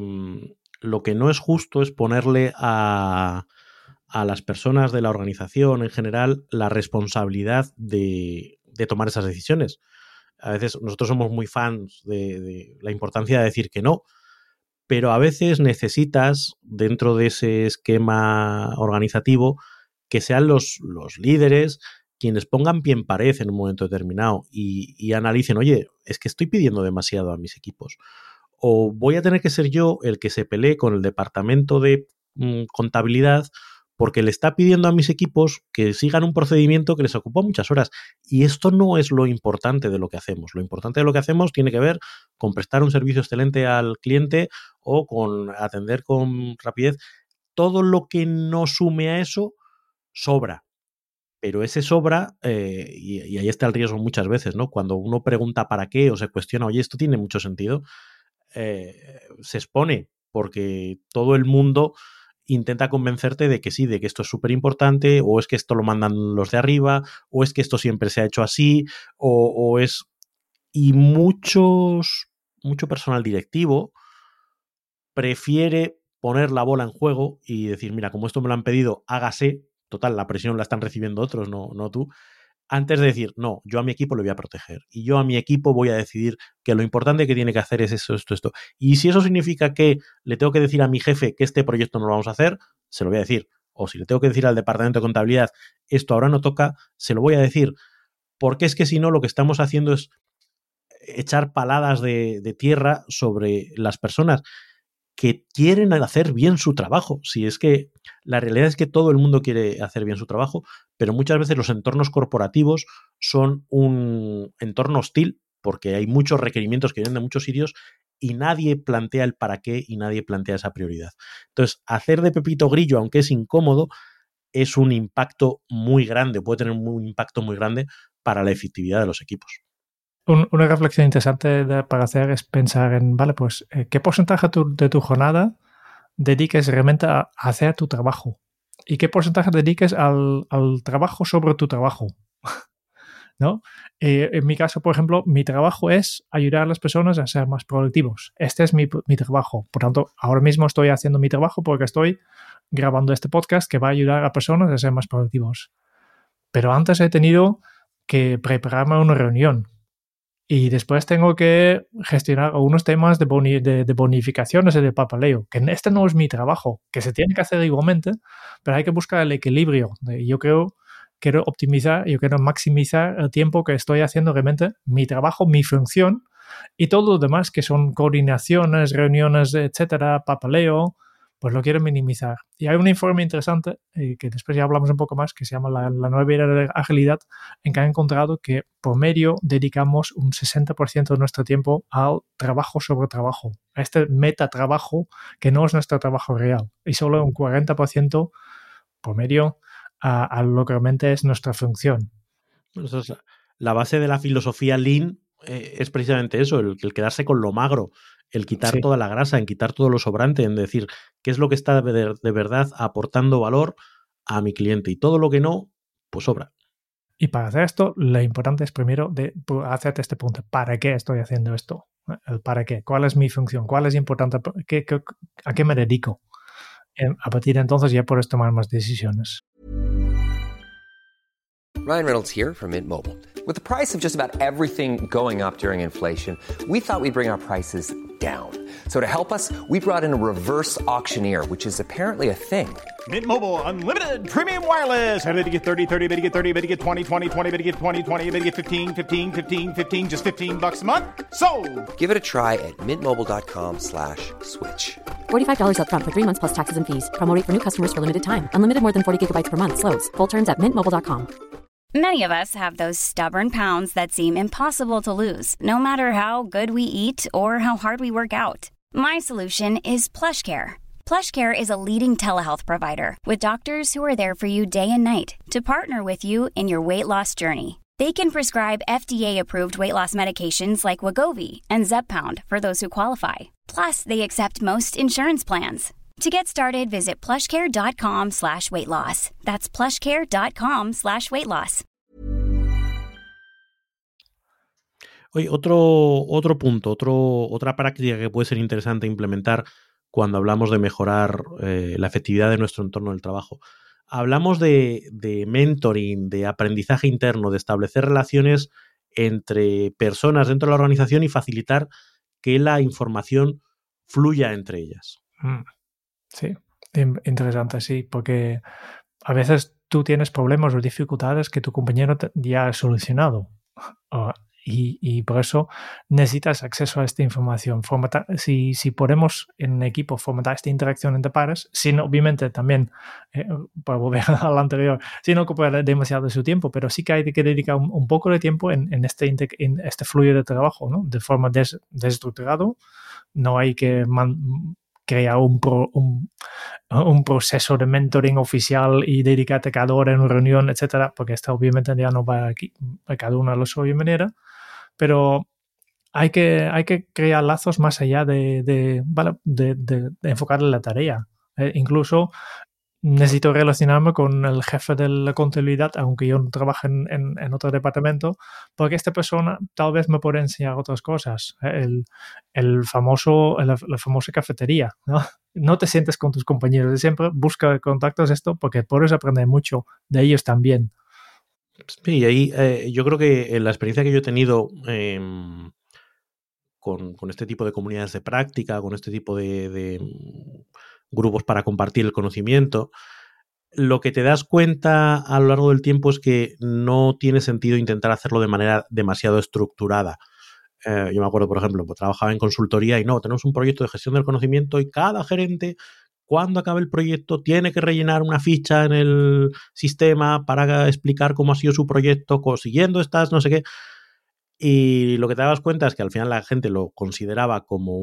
S4: lo que no es justo es ponerle a las personas de la organización en general la responsabilidad de tomar esas decisiones. A veces nosotros somos muy fans de la importancia de decir que no, pero a veces necesitas, dentro de ese esquema organizativo, que sean los líderes quienes pongan pie en pared en un momento determinado y analicen, oye, es que estoy pidiendo demasiado a mis equipos. O voy a tener que ser yo el que se pelee con el departamento de contabilidad porque le está pidiendo a mis equipos que sigan un procedimiento que les ocupó muchas horas. Y esto no es lo importante de lo que hacemos. Lo importante de lo que hacemos tiene que ver con prestar un servicio excelente al cliente o con atender con rapidez. Todo lo que no sume a eso sobra. Pero ese sobra, y ahí está el riesgo muchas veces, ¿no? Cuando uno pregunta para qué o se cuestiona, oye, esto tiene mucho sentido, se expone porque todo el mundo intenta convencerte de que sí, de que esto es súper importante, o es que esto lo mandan los de arriba, o es que esto siempre se ha hecho así, o es... Y mucho personal directivo prefiere poner la bola en juego y decir, mira, como esto me lo han pedido, hágase, total, la presión la están recibiendo otros, no tú, antes de decir, no, yo a mi equipo le voy a proteger y yo a mi equipo voy a decidir que lo importante que tiene que hacer es eso, esto. Y si eso significa que le tengo que decir a mi jefe que este proyecto no lo vamos a hacer, se lo voy a decir. O si le tengo que decir al departamento de contabilidad, esto ahora no toca, se lo voy a decir. Porque es que si no, lo que estamos haciendo es echar paladas de tierra sobre las personas que quieren hacer bien su trabajo. Si es que la realidad es que todo el mundo quiere hacer bien su trabajo, pero muchas veces los entornos corporativos son un entorno hostil porque hay muchos requerimientos que vienen de muchos sitios y nadie plantea el para qué y nadie plantea esa prioridad. Entonces, hacer de Pepito Grillo, aunque es incómodo, es un impacto muy grande, puede tener un impacto muy grande para la efectividad de los equipos.
S3: Una reflexión interesante para hacer es pensar en, vale, pues, ¿qué porcentaje de tu jornada dediques realmente a hacer tu trabajo? ¿Y qué porcentaje dediques al trabajo sobre tu trabajo? ¿No? En mi caso, por ejemplo, mi trabajo es ayudar a las personas a ser más productivos. Este es mi trabajo. Por tanto, ahora mismo estoy haciendo mi trabajo porque estoy grabando este podcast que va a ayudar a personas a ser más productivos. Pero antes he tenido que prepararme una reunión. Y después tengo que gestionar algunos temas de bonificaciones y de papeleo, que este no es mi trabajo, que se tiene que hacer igualmente, pero hay que buscar el equilibrio. Yo quiero optimizar, yo quiero maximizar el tiempo que estoy haciendo realmente mi trabajo, mi función, y todo lo demás que son coordinaciones, reuniones, etcétera, papeleo, pues lo quiero minimizar. Y hay un informe interesante, que después ya hablamos un poco más, que se llama la nueva era de agilidad, en que han encontrado que por medio dedicamos un 60% de nuestro tiempo al trabajo sobre trabajo, a este metatrabajo que no es nuestro trabajo real, y solo un 40% por medio a lo que realmente es nuestra función.
S4: Entonces, la base de la filosofía Lean es precisamente eso, el quedarse con lo magro, el quitar toda la grasa, en quitar todo lo sobrante, en decir qué es lo que está de verdad aportando valor a mi cliente y todo lo que no, pues sobra.
S3: Y para hacer esto, lo importante es primero hacerte este punto. ¿Para qué estoy haciendo esto? ¿El para qué? ¿Cuál es mi función? ¿Cuál es importante? ¿A qué me dedico? A partir de entonces ya puedes tomar más decisiones.
S1: Ryan Reynolds here from Mint Mobile. With the price of just about everything going up during inflation, we thought we'd bring our prices down. So to help us, we brought in a reverse auctioneer, which is apparently a thing.
S5: Mint Mobile Unlimited Premium Wireless. How to get 30, 30, bit to get 30, bit to get 20, 20, 20, bit to get 20, 20, bit to get 15, 15, 15, 15, just $15 a month? Sold!
S1: Give it a try at mintmobile.com/switch.
S2: $45 up front for 3 months plus taxes and fees. Promo rate for new customers for limited time. Unlimited more than 40 gigabytes per month. Slows full terms at mintmobile.com.
S6: Many of us have those stubborn pounds that seem impossible to lose, no matter how good we eat or how hard we work out. My solution is PlushCare. PlushCare is a leading telehealth provider with doctors who are there for you day and night to partner with you in your weight loss journey. They can prescribe FDA-approved weight loss medications like Wegovy and Zepbound for those who qualify. Plus, they accept most insurance plans. To get started, visit plushcare.com/weightloss. That's plushcare.com/weightloss.
S4: Oye, otro punto, otra práctica que puede ser interesante implementar cuando hablamos de mejorar la efectividad de nuestro entorno del trabajo. Hablamos de mentoring, de aprendizaje interno, de establecer relaciones entre personas dentro de la organización y facilitar que la información fluya entre ellas.
S3: Sí, interesante, sí, porque a veces tú tienes problemas o dificultades que tu compañero ya ha solucionado. Y por eso necesitas acceso a esta información. Si podemos en equipo fomentar esta interacción entre pares, sin obviamente también, para volver al anterior, sin ocupar demasiado de su tiempo, pero sí que hay que dedicar un poco de tiempo en este flujo de trabajo, ¿no? De forma desestructurado. No hay que crear un proceso de mentoring oficial y dedicarte cada hora en una reunión, etcétera, porque esto obviamente ya no va aquí, cada uno a la suya manera, pero hay que crear lazos más allá de enfocar en la tarea. Incluso necesito relacionarme con el jefe de la contabilidad, aunque yo no trabaje en otro departamento, porque esta persona tal vez me puede enseñar otras cosas. La famosa cafetería, ¿no? No te sientes con tus compañeros de siempre, busca contactos porque puedes aprender mucho de ellos también.
S4: Sí, y ahí yo creo que la experiencia que yo he tenido con este tipo de comunidades de práctica, con este tipo de grupos para compartir el conocimiento, lo que te das cuenta a lo largo del tiempo es que no tiene sentido intentar hacerlo de manera demasiado estructurada. Yo me acuerdo, por ejemplo, pues trabajaba en consultoría y tenemos un proyecto de gestión del conocimiento y cada gerente, cuando acabe el proyecto, tiene que rellenar una ficha en el sistema para explicar cómo ha sido su proyecto, consiguiendo estas, no sé qué. Y lo que te dabas cuenta es que al final la gente lo consideraba como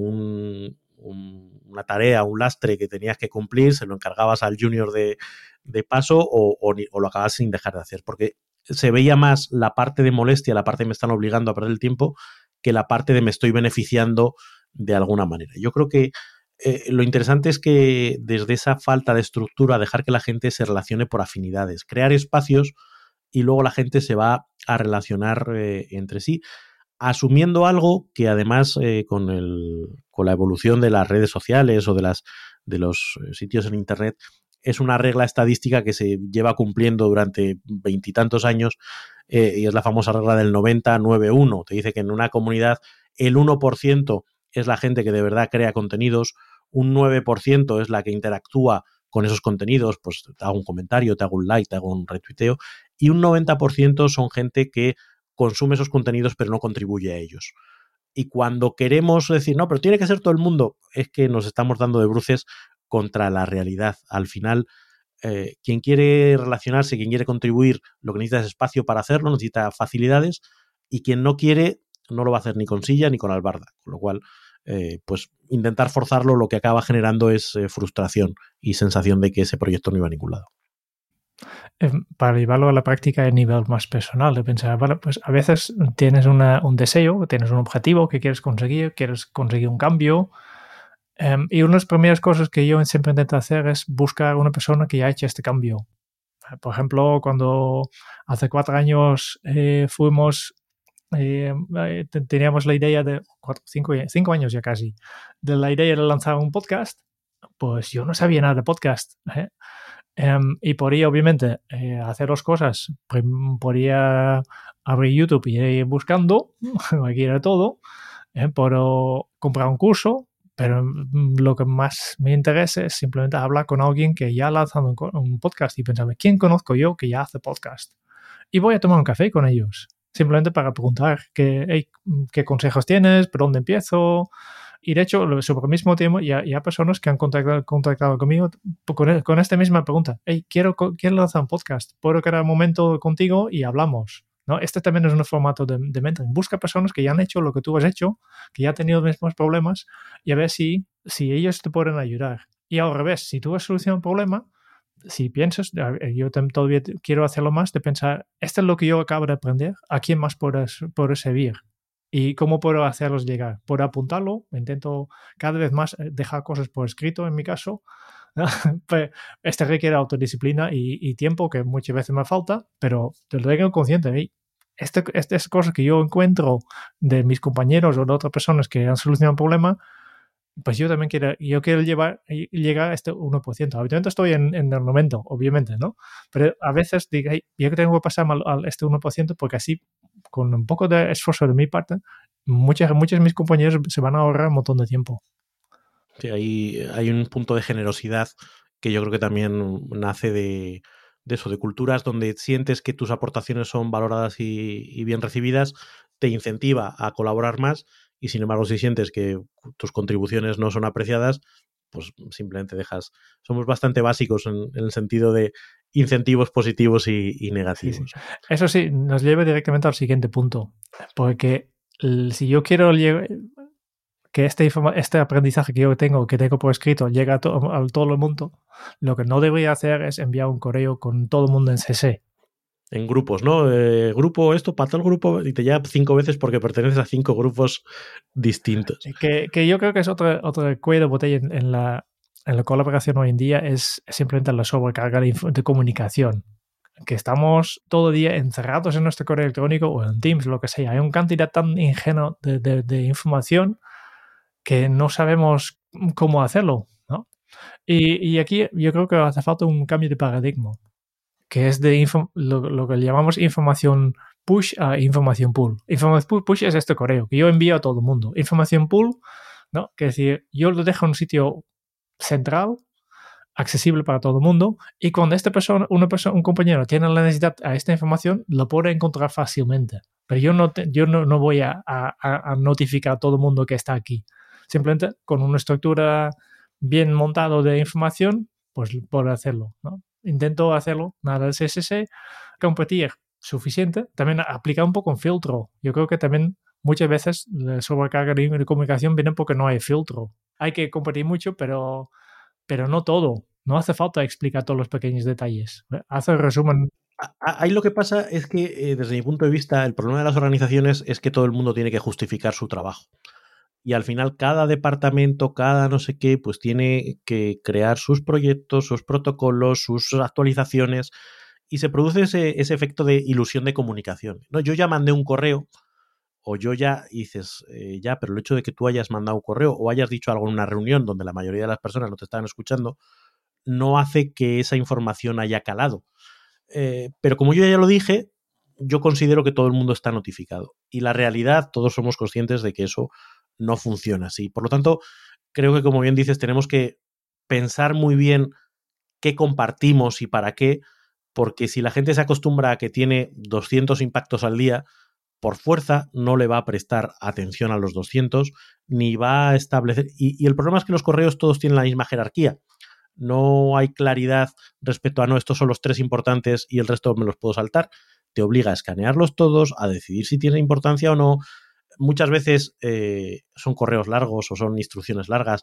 S4: una tarea, un lastre que tenías que cumplir, se lo encargabas al junior de paso o lo acabas sin dejar de hacer, porque se veía más la parte de molestia, la parte de me están obligando a perder el tiempo, que la parte de me estoy beneficiando de alguna manera. Yo creo que lo interesante es que desde esa falta de estructura dejar que la gente se relacione por afinidades, crear espacios y luego la gente se va a relacionar entre sí, asumiendo algo que además con la evolución de las redes sociales o de los sitios en internet es una regla estadística que se lleva cumpliendo durante 20 y tantos años y es la famosa regla del 90-9-1. Te dice que en una comunidad el 1% es la gente que de verdad crea contenidos, un 9% es la que interactúa con esos contenidos, pues te hago un comentario, te hago un like, te hago un retuiteo, y un 90% son gente que consume esos contenidos pero no contribuye a ellos. Y cuando queremos decir, no, pero tiene que ser todo el mundo, es que nos estamos dando de bruces contra la realidad. Al final, quien quiere relacionarse, quien quiere contribuir, lo que necesita es espacio para hacerlo, necesita facilidades, y quien no quiere, no lo va a hacer ni con silla ni con albarda. Con lo cual, pues intentar forzarlo lo que acaba generando es frustración y sensación de que ese proyecto no iba a ningún lado.
S3: Para llevarlo a la práctica a nivel más personal, de pensar, bueno, pues a veces tienes un deseo, tienes un objetivo que quieres conseguir un cambio, y una de las primeras cosas que yo siempre intento hacer es buscar una persona que ya ha hecho este cambio. Por ejemplo, cuando hace 4 años teníamos la idea de 5 años ya casi, de la idea de lanzar un podcast, pues yo no sabía nada de podcast, y podía obviamente hacer 2 cosas. Podía abrir YouTube y ir buscando, aquí era todo, puedo comprar un curso, pero lo que más me interesa es simplemente hablar con alguien que ya ha lanzado un podcast y pensar, ¿quién conozco yo que ya hace podcast? Y voy a tomar un café con ellos, simplemente para preguntar qué consejos tienes, por dónde empiezo. Y de hecho, sobre el mismo tema, ya hay personas que han contactado conmigo con esta misma pregunta. Hey, quiero lanzar un podcast. ¿Puedo crear un momento contigo y hablamos? ¿No? Este también es un formato de mentoring. Busca personas que ya han hecho lo que tú has hecho, que ya han tenido los mismos problemas, y a ver si ellos te pueden ayudar. Y al revés, si tú has solucionado un problema, si piensas, yo todavía quiero hacerlo más, de pensar, esto es lo que yo acabo de aprender, ¿a quién más puedo servir? ¿Y cómo puedo hacerlos llegar? Puedo apuntarlo, intento cada vez más dejar cosas por escrito en mi caso. Este requiere autodisciplina y tiempo que muchas veces me falta, pero te lo tengo consciente. Estas cosas que yo encuentro de mis compañeros o de otras personas que han solucionado un problema, pues yo también quiero llegar a este 1%. Obviamente estoy en el 90%, obviamente, ¿no? Pero a veces digo, hey, yo tengo que pasar a este 1% porque así, con un poco de esfuerzo de mi parte, muchos de mis compañeros se van a ahorrar un montón de tiempo.
S4: Sí, hay un punto de generosidad que yo creo que también nace de eso, de culturas donde sientes que tus aportaciones son valoradas y bien recibidas, te incentiva a colaborar más, y sin embargo si sientes que tus contribuciones no son apreciadas, pues simplemente dejas. Somos bastante básicos en el sentido de incentivos positivos y negativos.
S3: Sí. Eso sí, nos lleva directamente al siguiente punto, porque si yo quiero que este aprendizaje que yo tengo por escrito llegue a todo el mundo, lo que no debería hacer es enviar un correo con todo el mundo en CC.
S4: En grupos, ¿no? Grupo esto, para todo el grupo, y te lleva 5 veces porque perteneces a 5 grupos distintos.
S3: Que yo creo que es otra cuello de botella en la en la colaboración hoy en día es simplemente la sobrecarga de comunicación. Que estamos todo el día encerrados en nuestro correo electrónico o en Teams, lo que sea. Hay una cantidad tan ingenua de información que no sabemos cómo hacerlo, ¿no? Y aquí yo creo que hace falta un cambio de paradigma, que es de lo que llamamos información push a información pull. Información push es este correo que yo envío a todo el mundo. Información pull, ¿no? Que es decir, yo lo dejo en un sitio central, accesible para todo el mundo, y cuando un compañero tiene la necesidad a esta información, lo puede encontrar fácilmente. Pero yo no voy a notificar a todo el mundo que está aquí. Simplemente con una estructura bien montada de información, pues puedo hacerlo, ¿no? Intento hacerlo, nada de CSS, competir suficiente. También aplicar un poco un filtro. Yo creo que también muchas veces la sobrecarga de comunicación viene porque no hay filtro. Hay que competir mucho, pero no todo. No hace falta explicar todos los pequeños detalles. Hace el resumen.
S4: Ahí lo que pasa es que, desde mi punto de vista, el problema de las organizaciones es que todo el mundo tiene que justificar su trabajo. Y al final cada departamento, cada no sé qué, pues tiene que crear sus proyectos, sus protocolos, sus actualizaciones, y se produce ese efecto de ilusión de comunicación. No, yo ya mandé un correo, o yo ya dices, ya, pero el hecho de que tú hayas mandado un correo o hayas dicho algo en una reunión donde la mayoría de las personas no te estaban escuchando, no hace que esa información haya calado. Pero como yo ya lo dije, yo considero que todo el mundo está notificado. Y la realidad, todos somos conscientes de que eso no funciona así. Por lo tanto, creo que, como bien dices, tenemos que pensar muy bien qué compartimos y para qué, porque si la gente se acostumbra a que tiene 200 impactos al día, por fuerza no le va a prestar atención a los 200, ni va a establecer... Y el problema es que los correos todos tienen la misma jerarquía. No hay claridad respecto a, no, estos son los 3 importantes y el resto me los puedo saltar. Te obliga a escanearlos todos, a decidir si tiene importancia o no. Muchas veces son correos largos o son instrucciones largas.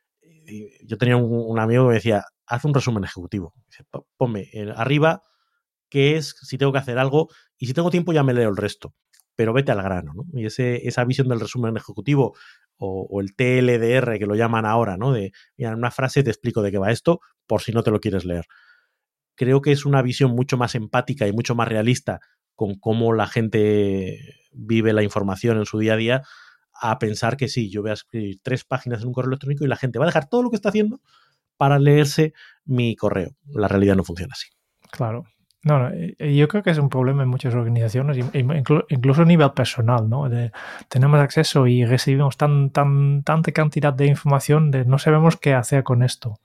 S4: Yo tenía un amigo que me decía, haz un resumen ejecutivo. Ponme arriba qué es, si tengo que hacer algo, y si tengo tiempo ya me leo el resto. Pero vete al grano, ¿no? Y esa visión del resumen ejecutivo o el TLDR que lo llaman ahora, ¿no? De, mira, en una frase te explico de qué va esto por si no te lo quieres leer. Creo que es una visión mucho más empática y mucho más realista con cómo la gente vive la información en su día a día, a pensar que sí, yo voy a escribir 3 páginas en un correo electrónico y la gente va a dejar todo lo que está haciendo para leerse mi correo. La realidad no funciona así.
S3: Claro. No, yo creo que es un problema en muchas organizaciones, incluso a nivel personal, ¿no? Tenemos acceso y recibimos tanta cantidad de información de no sabemos qué hacer con esto.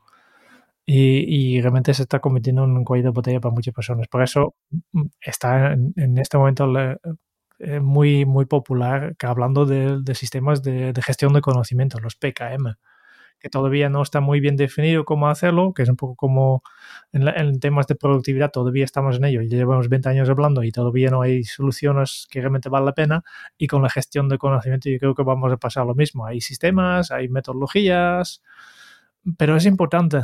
S3: Y realmente se está convirtiendo en un cuello de botella para muchas personas. Por eso está en este momento muy, muy popular que hablando de sistemas de gestión de conocimiento, los PKM, que todavía no está muy bien definido cómo hacerlo, que es un poco como en temas de productividad, todavía estamos en ello, ya llevamos 20 años hablando y todavía no hay soluciones que realmente valen la pena, y con la gestión de conocimiento yo creo que vamos a pasar lo mismo. Hay sistemas, hay metodologías, pero es importante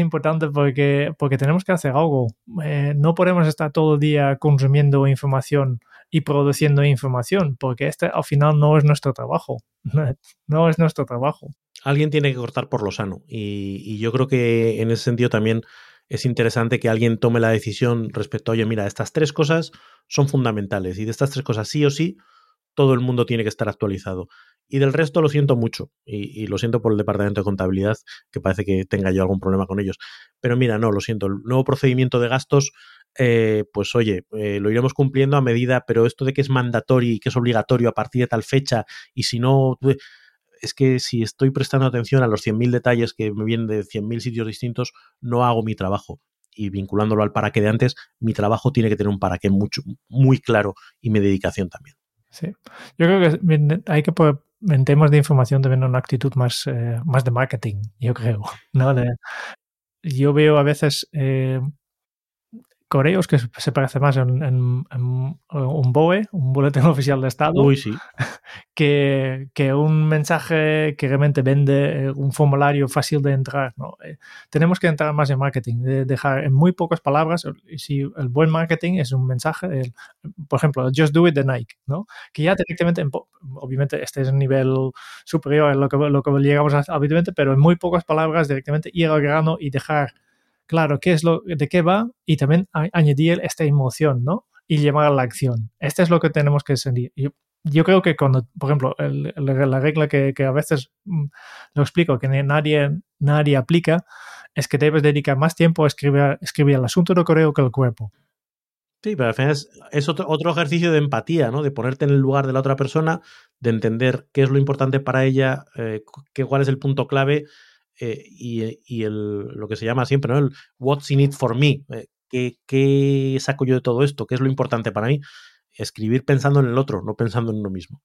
S3: porque tenemos que hacer algo. No podemos estar todo el día consumiendo información y produciendo información, porque al final no es nuestro trabajo. No es nuestro trabajo.
S4: Alguien tiene que cortar por lo sano, y yo creo que en ese sentido también es interesante que alguien tome la decisión respecto a, oye, mira, estas 3 cosas son fundamentales y de estas 3 cosas sí o sí todo el mundo tiene que estar actualizado. Y del resto lo siento mucho, y lo siento por el departamento de contabilidad, que parece que tenga yo algún problema con ellos. Pero mira, no, lo siento, el nuevo procedimiento de gastos, pues oye, lo iremos cumpliendo a medida, pero esto de que es mandatorio y que es obligatorio a partir de tal fecha, y si no, es que si estoy prestando atención a los 100.000 detalles que me vienen de 100.000 sitios distintos, no hago mi trabajo. Y vinculándolo al para qué de antes, mi trabajo tiene que tener un para qué muy claro, y mi dedicación también.
S3: Sí, yo creo que hay que poner en temas de información también una actitud más de marketing, yo creo, ¿no? Yo veo a veces correos que se parece más en un BOE, un boletín oficial de Estado.
S4: Uy, sí.
S3: Que un mensaje que realmente vende un formulario fácil de entrar, ¿no? Tenemos que entrar más en marketing, de dejar en muy pocas palabras. Si el buen marketing es un mensaje, por ejemplo, Just Do It de Nike, ¿no? Que ya directamente, obviamente este es un nivel superior a lo que llegamos habitualmente, pero en muy pocas palabras directamente ir al grano y dejar claro de qué va y también añadir esta emoción, ¿no? Y llevar a la acción. Esto es lo que tenemos que sentir. Yo creo que cuando, por ejemplo, la regla que a veces lo explico, que nadie aplica, es que debes dedicar más tiempo a escribir el asunto del correo que el cuerpo.
S4: Sí, pero al final es otro ejercicio de empatía, ¿no? De ponerte en el lugar de la otra persona, de entender qué es lo importante para ella, cuál es el punto clave y lo que se llama siempre, ¿no? El what's in it for me. ¿Qué saco yo de todo esto? ¿Qué es lo importante para mí? Escribir pensando en el otro, no pensando en uno mismo.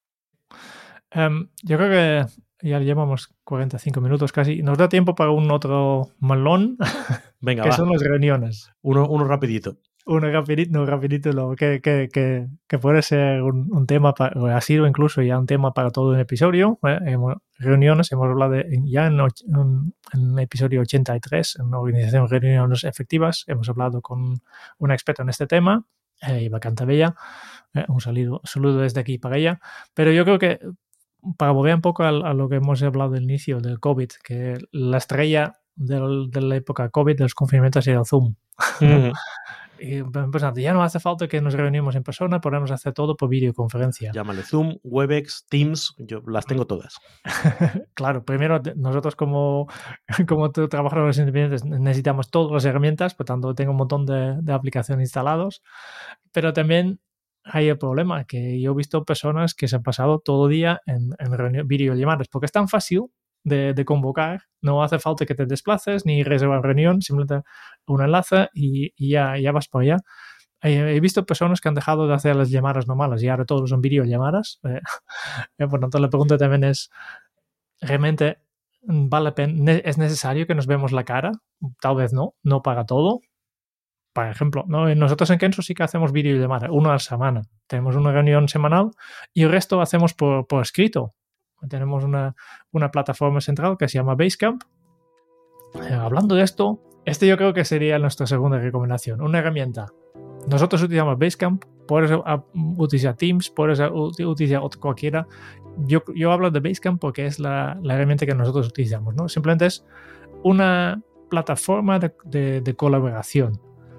S3: Yo creo que ya llevamos 45 minutos casi. Nos da tiempo para un otro malón.
S4: Venga,
S3: que
S4: va.
S3: son las reuniones.
S4: Uno rapidito.
S3: Uno rapidito, que puede ser un tema, ha sido incluso ya un tema para todo un episodio. Reuniones, hemos hablado ya en el episodio 83, en Organización de Reuniones Efectivas, hemos hablado con una experta en este tema, Eva Cantabella. Un saludo desde aquí para ella. Pero yo creo que para volver un poco a lo que hemos hablado al inicio del COVID, que la estrella de la época COVID, de los confinamientos, era Zoom.
S4: Uh-huh.
S3: Y pensando, ya no hace falta que nos reunimos en persona, podemos hacer todo por videoconferencia.
S4: Llámale Zoom, Webex, Teams, yo las tengo todas.
S3: Claro, primero nosotros como trabajadores independientes necesitamos todas las herramientas, por tanto tengo un montón de aplicaciones instalados, pero también hay el problema que yo he visto personas que se han pasado todo el día en videollamadas, porque es tan fácil de convocar, no hace falta que te desplaces ni reservar reunión, simplemente un enlace y ya vas por allá. He visto personas que han dejado de hacer las llamadas normales y ahora todos son videollamadas. Por tanto, la pregunta también es, ¿realmente vale la pena? ¿Es necesario que nos vemos la cara? Tal vez no para todo. Por ejemplo, ¿no? Nosotros en Kenso sí que hacemos videollamada, una a la semana. Tenemos una reunión semanal y el resto hacemos por escrito. Tenemos una plataforma central que se llama Basecamp. Hablando de esto, yo creo que sería nuestra segunda recomendación. Una herramienta. Nosotros utilizamos Basecamp, puedes utilizar Teams, puedes utilizar cualquiera. Yo hablo de Basecamp porque es la herramienta que nosotros utilizamos, ¿no? Simplemente es una plataforma de colaboración.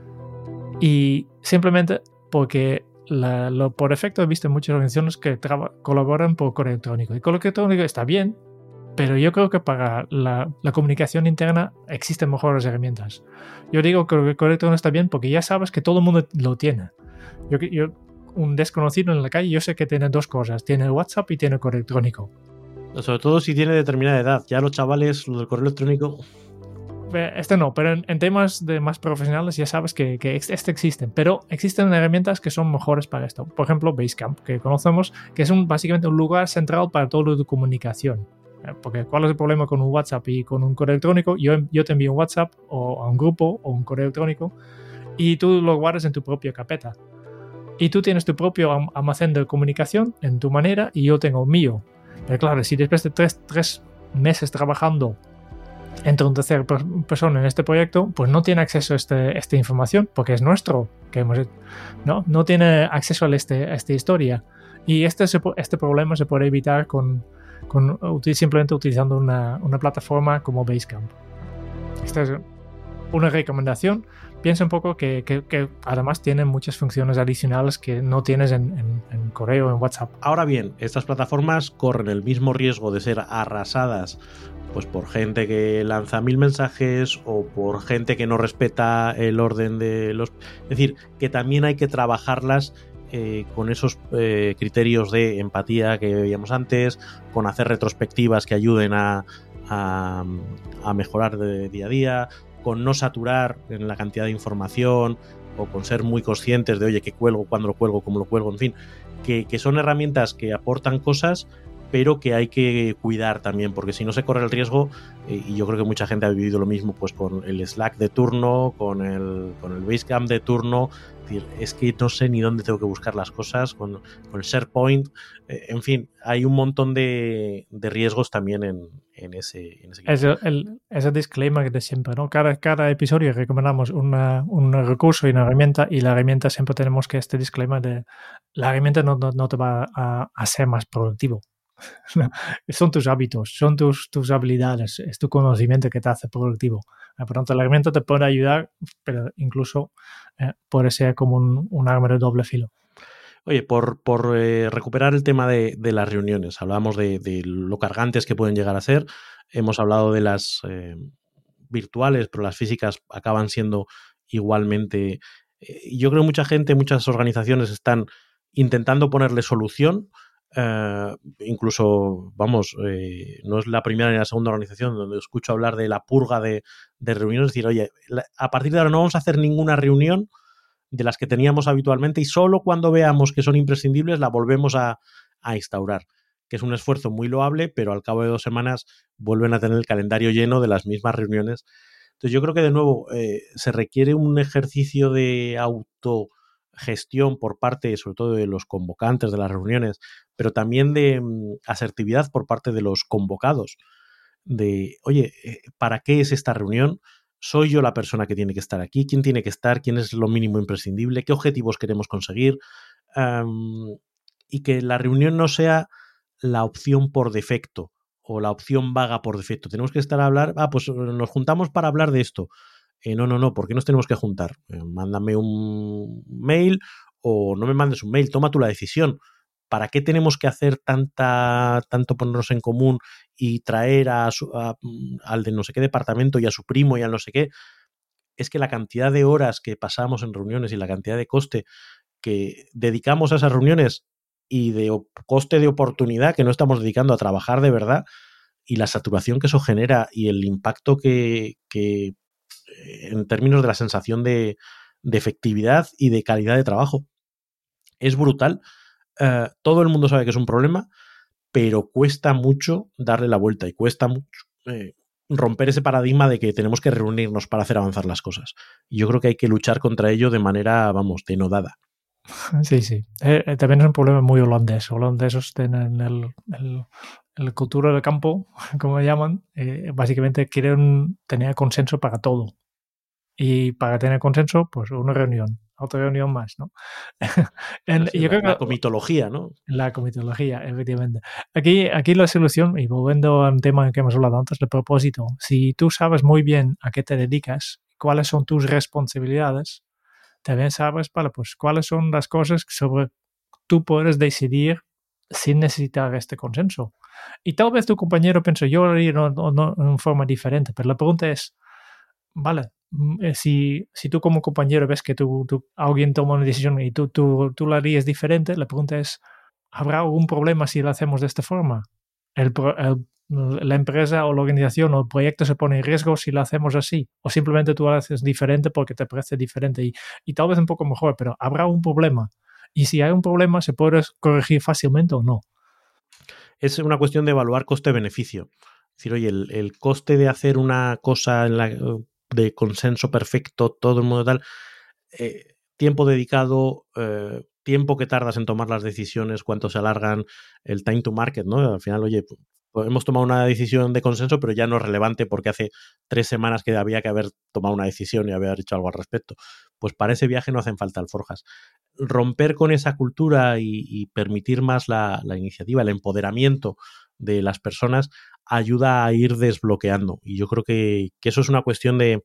S3: Y simplemente porque por efecto he visto muchas organizaciones que colaboran por correo electrónico. Y correo electrónico está bien, pero yo creo que para la comunicación interna existen mejores herramientas. Yo digo que el correo electrónico está bien porque ya sabes que todo el mundo lo tiene. Yo un desconocido en la calle, yo sé que tiene dos cosas. Tiene WhatsApp y tiene correo electrónico.
S4: Sobre todo si tiene determinada edad. Ya los chavales, lo del correo electrónico...
S3: No, pero en temas de más profesionales ya sabes que existen, pero existen herramientas que son mejores para esto. Por ejemplo, Basecamp, que conocemos, que es básicamente un lugar central para todo tu comunicación. Porque ¿cuál es el problema con un WhatsApp y con un correo electrónico? Yo te envío un WhatsApp o a un grupo o un correo electrónico y tú lo guardas en tu propia carpeta. Y tú tienes tu propio almacén de comunicación en tu manera y yo tengo el mío. Pero claro, si después de tres meses trabajando entre una tercera persona en este proyecto, pues no tiene acceso a esta información porque es nuestro, no tiene acceso a esta historia. Y este problema se puede evitar simplemente utilizando una plataforma como Basecamp. Esta es una recomendación. Piensa un poco que además tiene muchas funciones adicionales que no tienes en correo o en WhatsApp.
S4: Ahora bien, estas plataformas corren el mismo riesgo de ser arrasadas pues por gente que lanza 1000 mensajes o por gente que no respeta el orden de los... Es decir, que también hay que trabajarlas con esos criterios de empatía que veíamos antes, con hacer retrospectivas que ayuden a mejorar de día a día, con no saturar en la cantidad de información o con ser muy conscientes de, oye, qué cuelgo, cuándo lo cuelgo, cómo lo cuelgo, en fin, que son herramientas que aportan cosas, pero que hay que cuidar también, porque si no se corre el riesgo, y yo creo que mucha gente ha vivido lo mismo pues con el Slack de turno, con el Basecamp de turno. Es que no sé ni dónde tengo que buscar las cosas, con el SharePoint, en fin, hay un montón de riesgos también en ese
S3: ese disclaimer de siempre, ¿no? Cada episodio recomendamos un recurso y una herramienta, y la herramienta siempre tenemos que este disclaimer de la herramienta no te va a ser más productivo. Son tus hábitos, son tus habilidades, es tu conocimiento que te hace productivo. Por tanto, la herramienta te puede ayudar, pero incluso puede ser como un arma de doble filo.
S4: Oye, por recuperar el tema de las reuniones, hablábamos de lo cargantes que pueden llegar a ser, hemos hablado de las virtuales, pero las físicas acaban siendo igualmente... yo creo que mucha gente, muchas organizaciones están intentando ponerle solución. Incluso, no es la primera ni la segunda organización donde escucho hablar de la purga de reuniones, es decir, oye, a partir de ahora no vamos a hacer ninguna reunión de las que teníamos habitualmente y solo cuando veamos que son imprescindibles la volvemos a instaurar, que es un esfuerzo muy loable, pero al cabo de 2 semanas vuelven a tener el calendario lleno de las mismas reuniones. Entonces yo creo que de nuevo se requiere un ejercicio de autogestión por parte, sobre todo de los convocantes de las reuniones, pero también de asertividad por parte de los convocados, de, oye, ¿para qué es esta reunión? ¿Soy yo la persona que tiene que estar aquí? ¿Quién tiene que estar? ¿Quién es lo mínimo imprescindible? ¿Qué objetivos queremos conseguir? Y que la reunión no sea la opción por defecto o la opción vaga por defecto. Tenemos que estar a hablar, pues nos juntamos para hablar de esto. No, ¿por qué nos tenemos que juntar? Mándame un mail o no me mandes un mail, toma tú la decisión. ¿Para qué tenemos que hacer tanto ponernos en común y traer al de no sé qué departamento y a su primo y al no sé qué? Es que la cantidad de horas que pasamos en reuniones y la cantidad de coste que dedicamos a esas reuniones y de coste de oportunidad que no estamos dedicando a trabajar de verdad, y la saturación que eso genera y el impacto que en términos de la sensación de efectividad y de calidad de trabajo es brutal. Todo el mundo sabe que es un problema, pero cuesta mucho darle la vuelta y cuesta mucho romper ese paradigma de que tenemos que reunirnos para hacer avanzar las cosas. Y yo creo que hay que luchar contra ello de manera, denodada.
S3: Sí. También es un problema muy holandés. Holandeses tienen el cultura del campo, como llaman. Básicamente quieren tener consenso para todo. Y para tener consenso, pues una reunión, otra reunión más, ¿no?
S4: Yo creo que la comitología, ¿no?
S3: La comitología, efectivamente. Aquí la solución, y volviendo a un tema que hemos hablado antes, el propósito. Si tú sabes muy bien a qué te dedicas, cuáles son tus responsabilidades, también sabes, pues cuáles son las cosas sobre tú puedes decidir sin necesitar este consenso. Y tal vez tu compañero piense, yo lo haría en forma diferente, pero la pregunta es, vale, si tú como compañero ves que alguien toma una decisión y tú la harías diferente, la pregunta es, ¿habrá algún problema si lo hacemos de esta forma? La empresa o la organización o el proyecto se pone en riesgo si lo hacemos así, o simplemente tú lo haces diferente porque te parece diferente y tal vez un poco mejor, pero habrá un problema. Y si hay un problema, ¿se puede corregir fácilmente o no?
S4: Es una cuestión de evaluar coste-beneficio. Es decir, oye, el coste de hacer una cosa de consenso perfecto, todo el mundo tal, tiempo dedicado, tiempo que tardas en tomar las decisiones, cuánto se alargan, el time to market, ¿no? Al final, oye, pues hemos tomado una decisión de consenso, pero ya no es relevante porque hace 3 semanas que había que haber tomado una decisión y haber hecho algo al respecto. Pues para ese viaje no hacen falta alforjas. Romper con esa cultura y permitir más la iniciativa, el empoderamiento de las personas ayuda a ir desbloqueando. Y yo creo que eso es una cuestión de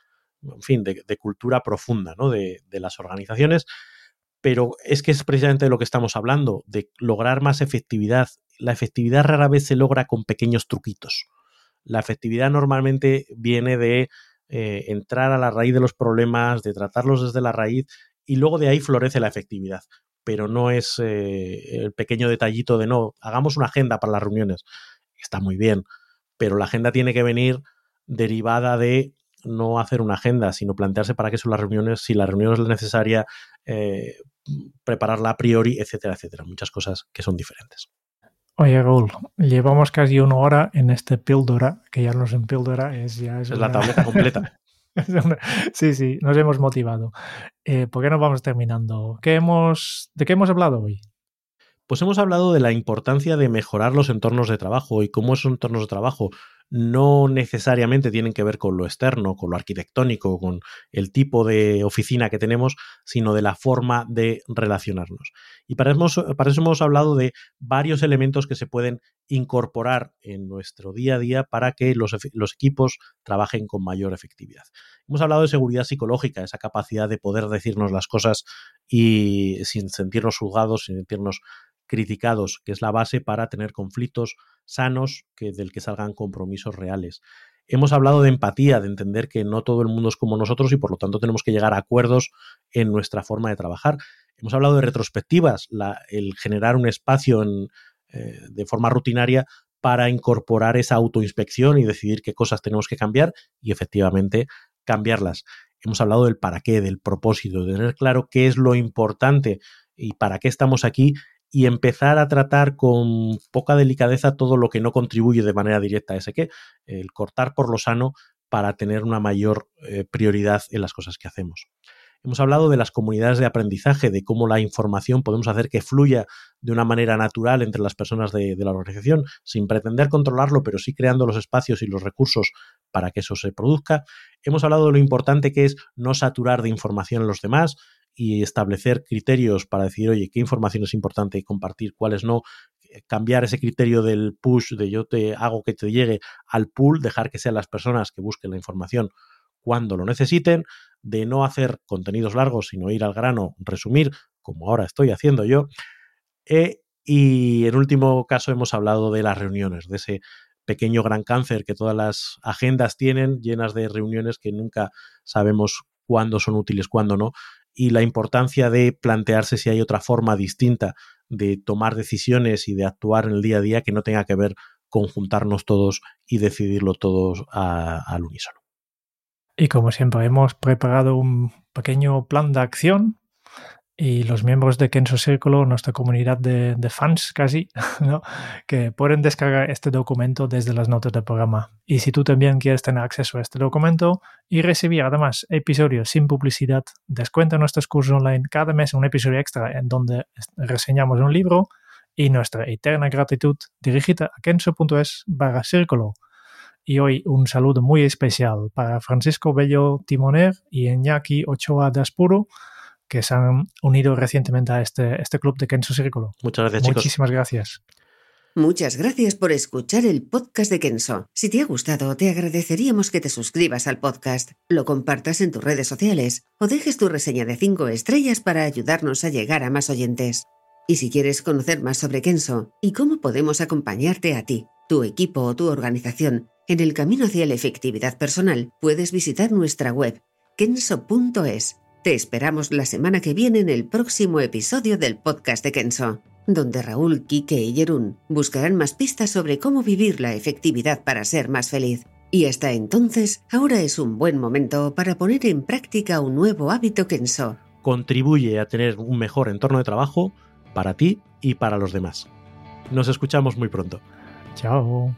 S4: cultura profunda, ¿no? de las organizaciones. Pero es que es precisamente de lo que estamos hablando, de lograr más efectividad. La efectividad rara vez se logra con pequeños truquitos. La efectividad normalmente viene de entrar a la raíz de los problemas, de tratarlos desde la raíz, y luego de ahí florece la efectividad. Pero no es el pequeño detallito de no, hagamos una agenda para las reuniones. Está muy bien, pero la agenda tiene que venir derivada de no hacer una agenda, sino plantearse para qué son las reuniones, si la reunión es necesaria, prepararla a priori, etcétera, etcétera. Muchas cosas que son diferentes.
S3: Oye, Raúl, llevamos casi 1 hora en este píldora, que ya no es en píldora, es
S4: la tableta completa.
S3: Sí, nos hemos motivado. ¿Por qué no vamos terminando? ¿De qué hemos hablado hoy?
S4: Pues hemos hablado de la importancia de mejorar los entornos de trabajo y cómo esos entornos de trabajo no necesariamente tienen que ver con lo externo, con lo arquitectónico, con el tipo de oficina que tenemos, sino de la forma de relacionarnos. Y para eso hemos hablado de varios elementos que se pueden incorporar en nuestro día a día para que los equipos trabajen con mayor efectividad. Hemos hablado de seguridad psicológica, esa capacidad de poder decirnos las cosas y sin sentirnos juzgados, sin sentirnos criticados, que es la base para tener conflictos sanos del que salgan compromisos reales. Hemos hablado de empatía, de entender que no todo el mundo es como nosotros y por lo tanto tenemos que llegar a acuerdos en nuestra forma de trabajar. Hemos hablado de retrospectivas, el generar un espacio de forma rutinaria para incorporar esa autoinspección y decidir qué cosas tenemos que cambiar y efectivamente cambiarlas. Hemos hablado del para qué, del propósito, de tener claro qué es lo importante y para qué estamos aquí y empezar a tratar con poca delicadeza todo lo que no contribuye de manera directa a ese qué, el cortar por lo sano para tener una mayor prioridad en las cosas que hacemos. Hemos hablado de las comunidades de aprendizaje, de cómo la información podemos hacer que fluya de una manera natural entre las personas de la organización, sin pretender controlarlo, pero sí creando los espacios y los recursos para que eso se produzca. Hemos hablado de lo importante que es no saturar de información a los demás y establecer criterios para decir, oye, qué información es importante compartir, cuáles no, cambiar ese criterio del push, de yo te hago que te llegue, al pull, dejar que sean las personas que busquen la información cuando lo necesiten, de no hacer contenidos largos, sino ir al grano, resumir, como ahora estoy haciendo yo. Y en último caso hemos hablado de las reuniones, de ese pequeño gran cáncer que todas las agendas tienen, llenas de reuniones que nunca sabemos cuándo son útiles, cuándo no, y la importancia de plantearse si hay otra forma distinta de tomar decisiones y de actuar en el día a día que no tenga que ver con juntarnos todos y decidirlo todos al unísono.
S3: Y como siempre, hemos preparado un pequeño plan de acción y los miembros de Kenso Círculo, nuestra comunidad de fans casi, ¿no?, que pueden descargar este documento desde las notas del programa. Y si tú también quieres tener acceso a este documento y recibir además episodios sin publicidad, descuenta nuestros cursos online, cada mes un episodio extra en donde reseñamos un libro y nuestra eterna gratitud, dirigida a kenso.es/círculo. Y hoy un saludo muy especial para Francisco Bello Timoner y Iñaki Ochoa de Aspuro, que se han unido recientemente a este club de Kenso Círculo.
S4: Muchas gracias, chicos.
S3: Muchísimas gracias.
S7: Muchas gracias por escuchar el podcast de Kenso. Si te ha gustado, te agradeceríamos que te suscribas al podcast, lo compartas en tus redes sociales o dejes tu reseña de 5 estrellas para ayudarnos a llegar a más oyentes. Y si quieres conocer más sobre Kenso y cómo podemos acompañarte a ti, tu equipo o tu organización en el camino hacia la efectividad personal, puedes visitar nuestra web kenso.es. Te esperamos la semana que viene en el próximo episodio del podcast de Kenso, donde Raúl, Quique y Jeroen buscarán más pistas sobre cómo vivir la efectividad para ser más feliz. Y hasta entonces, ahora es un buen momento para poner en práctica un nuevo hábito Kenso.
S4: Contribuye a tener un mejor entorno de trabajo para ti y para los demás. Nos escuchamos muy pronto.
S3: Chao.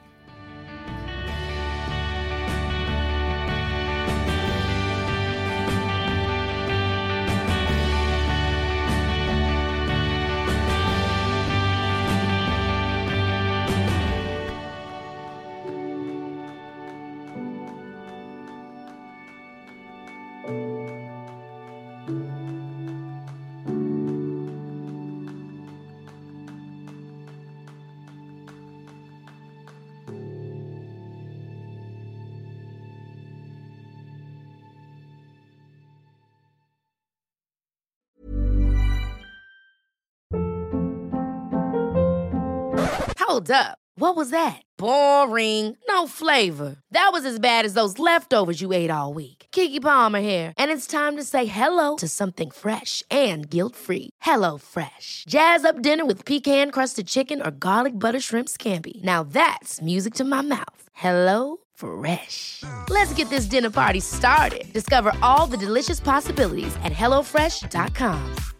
S8: Hold up. What was that? Boring. No flavor. That was as bad as those leftovers you ate all week. Keke Palmer here, and it's time to say hello to something fresh and guilt-free. Hello Fresh. Jazz up dinner with pecan-crusted chicken or garlic butter shrimp scampi. Now that's music to my mouth. Hello Fresh. Let's get this dinner party started. Discover all the delicious possibilities at HelloFresh.com.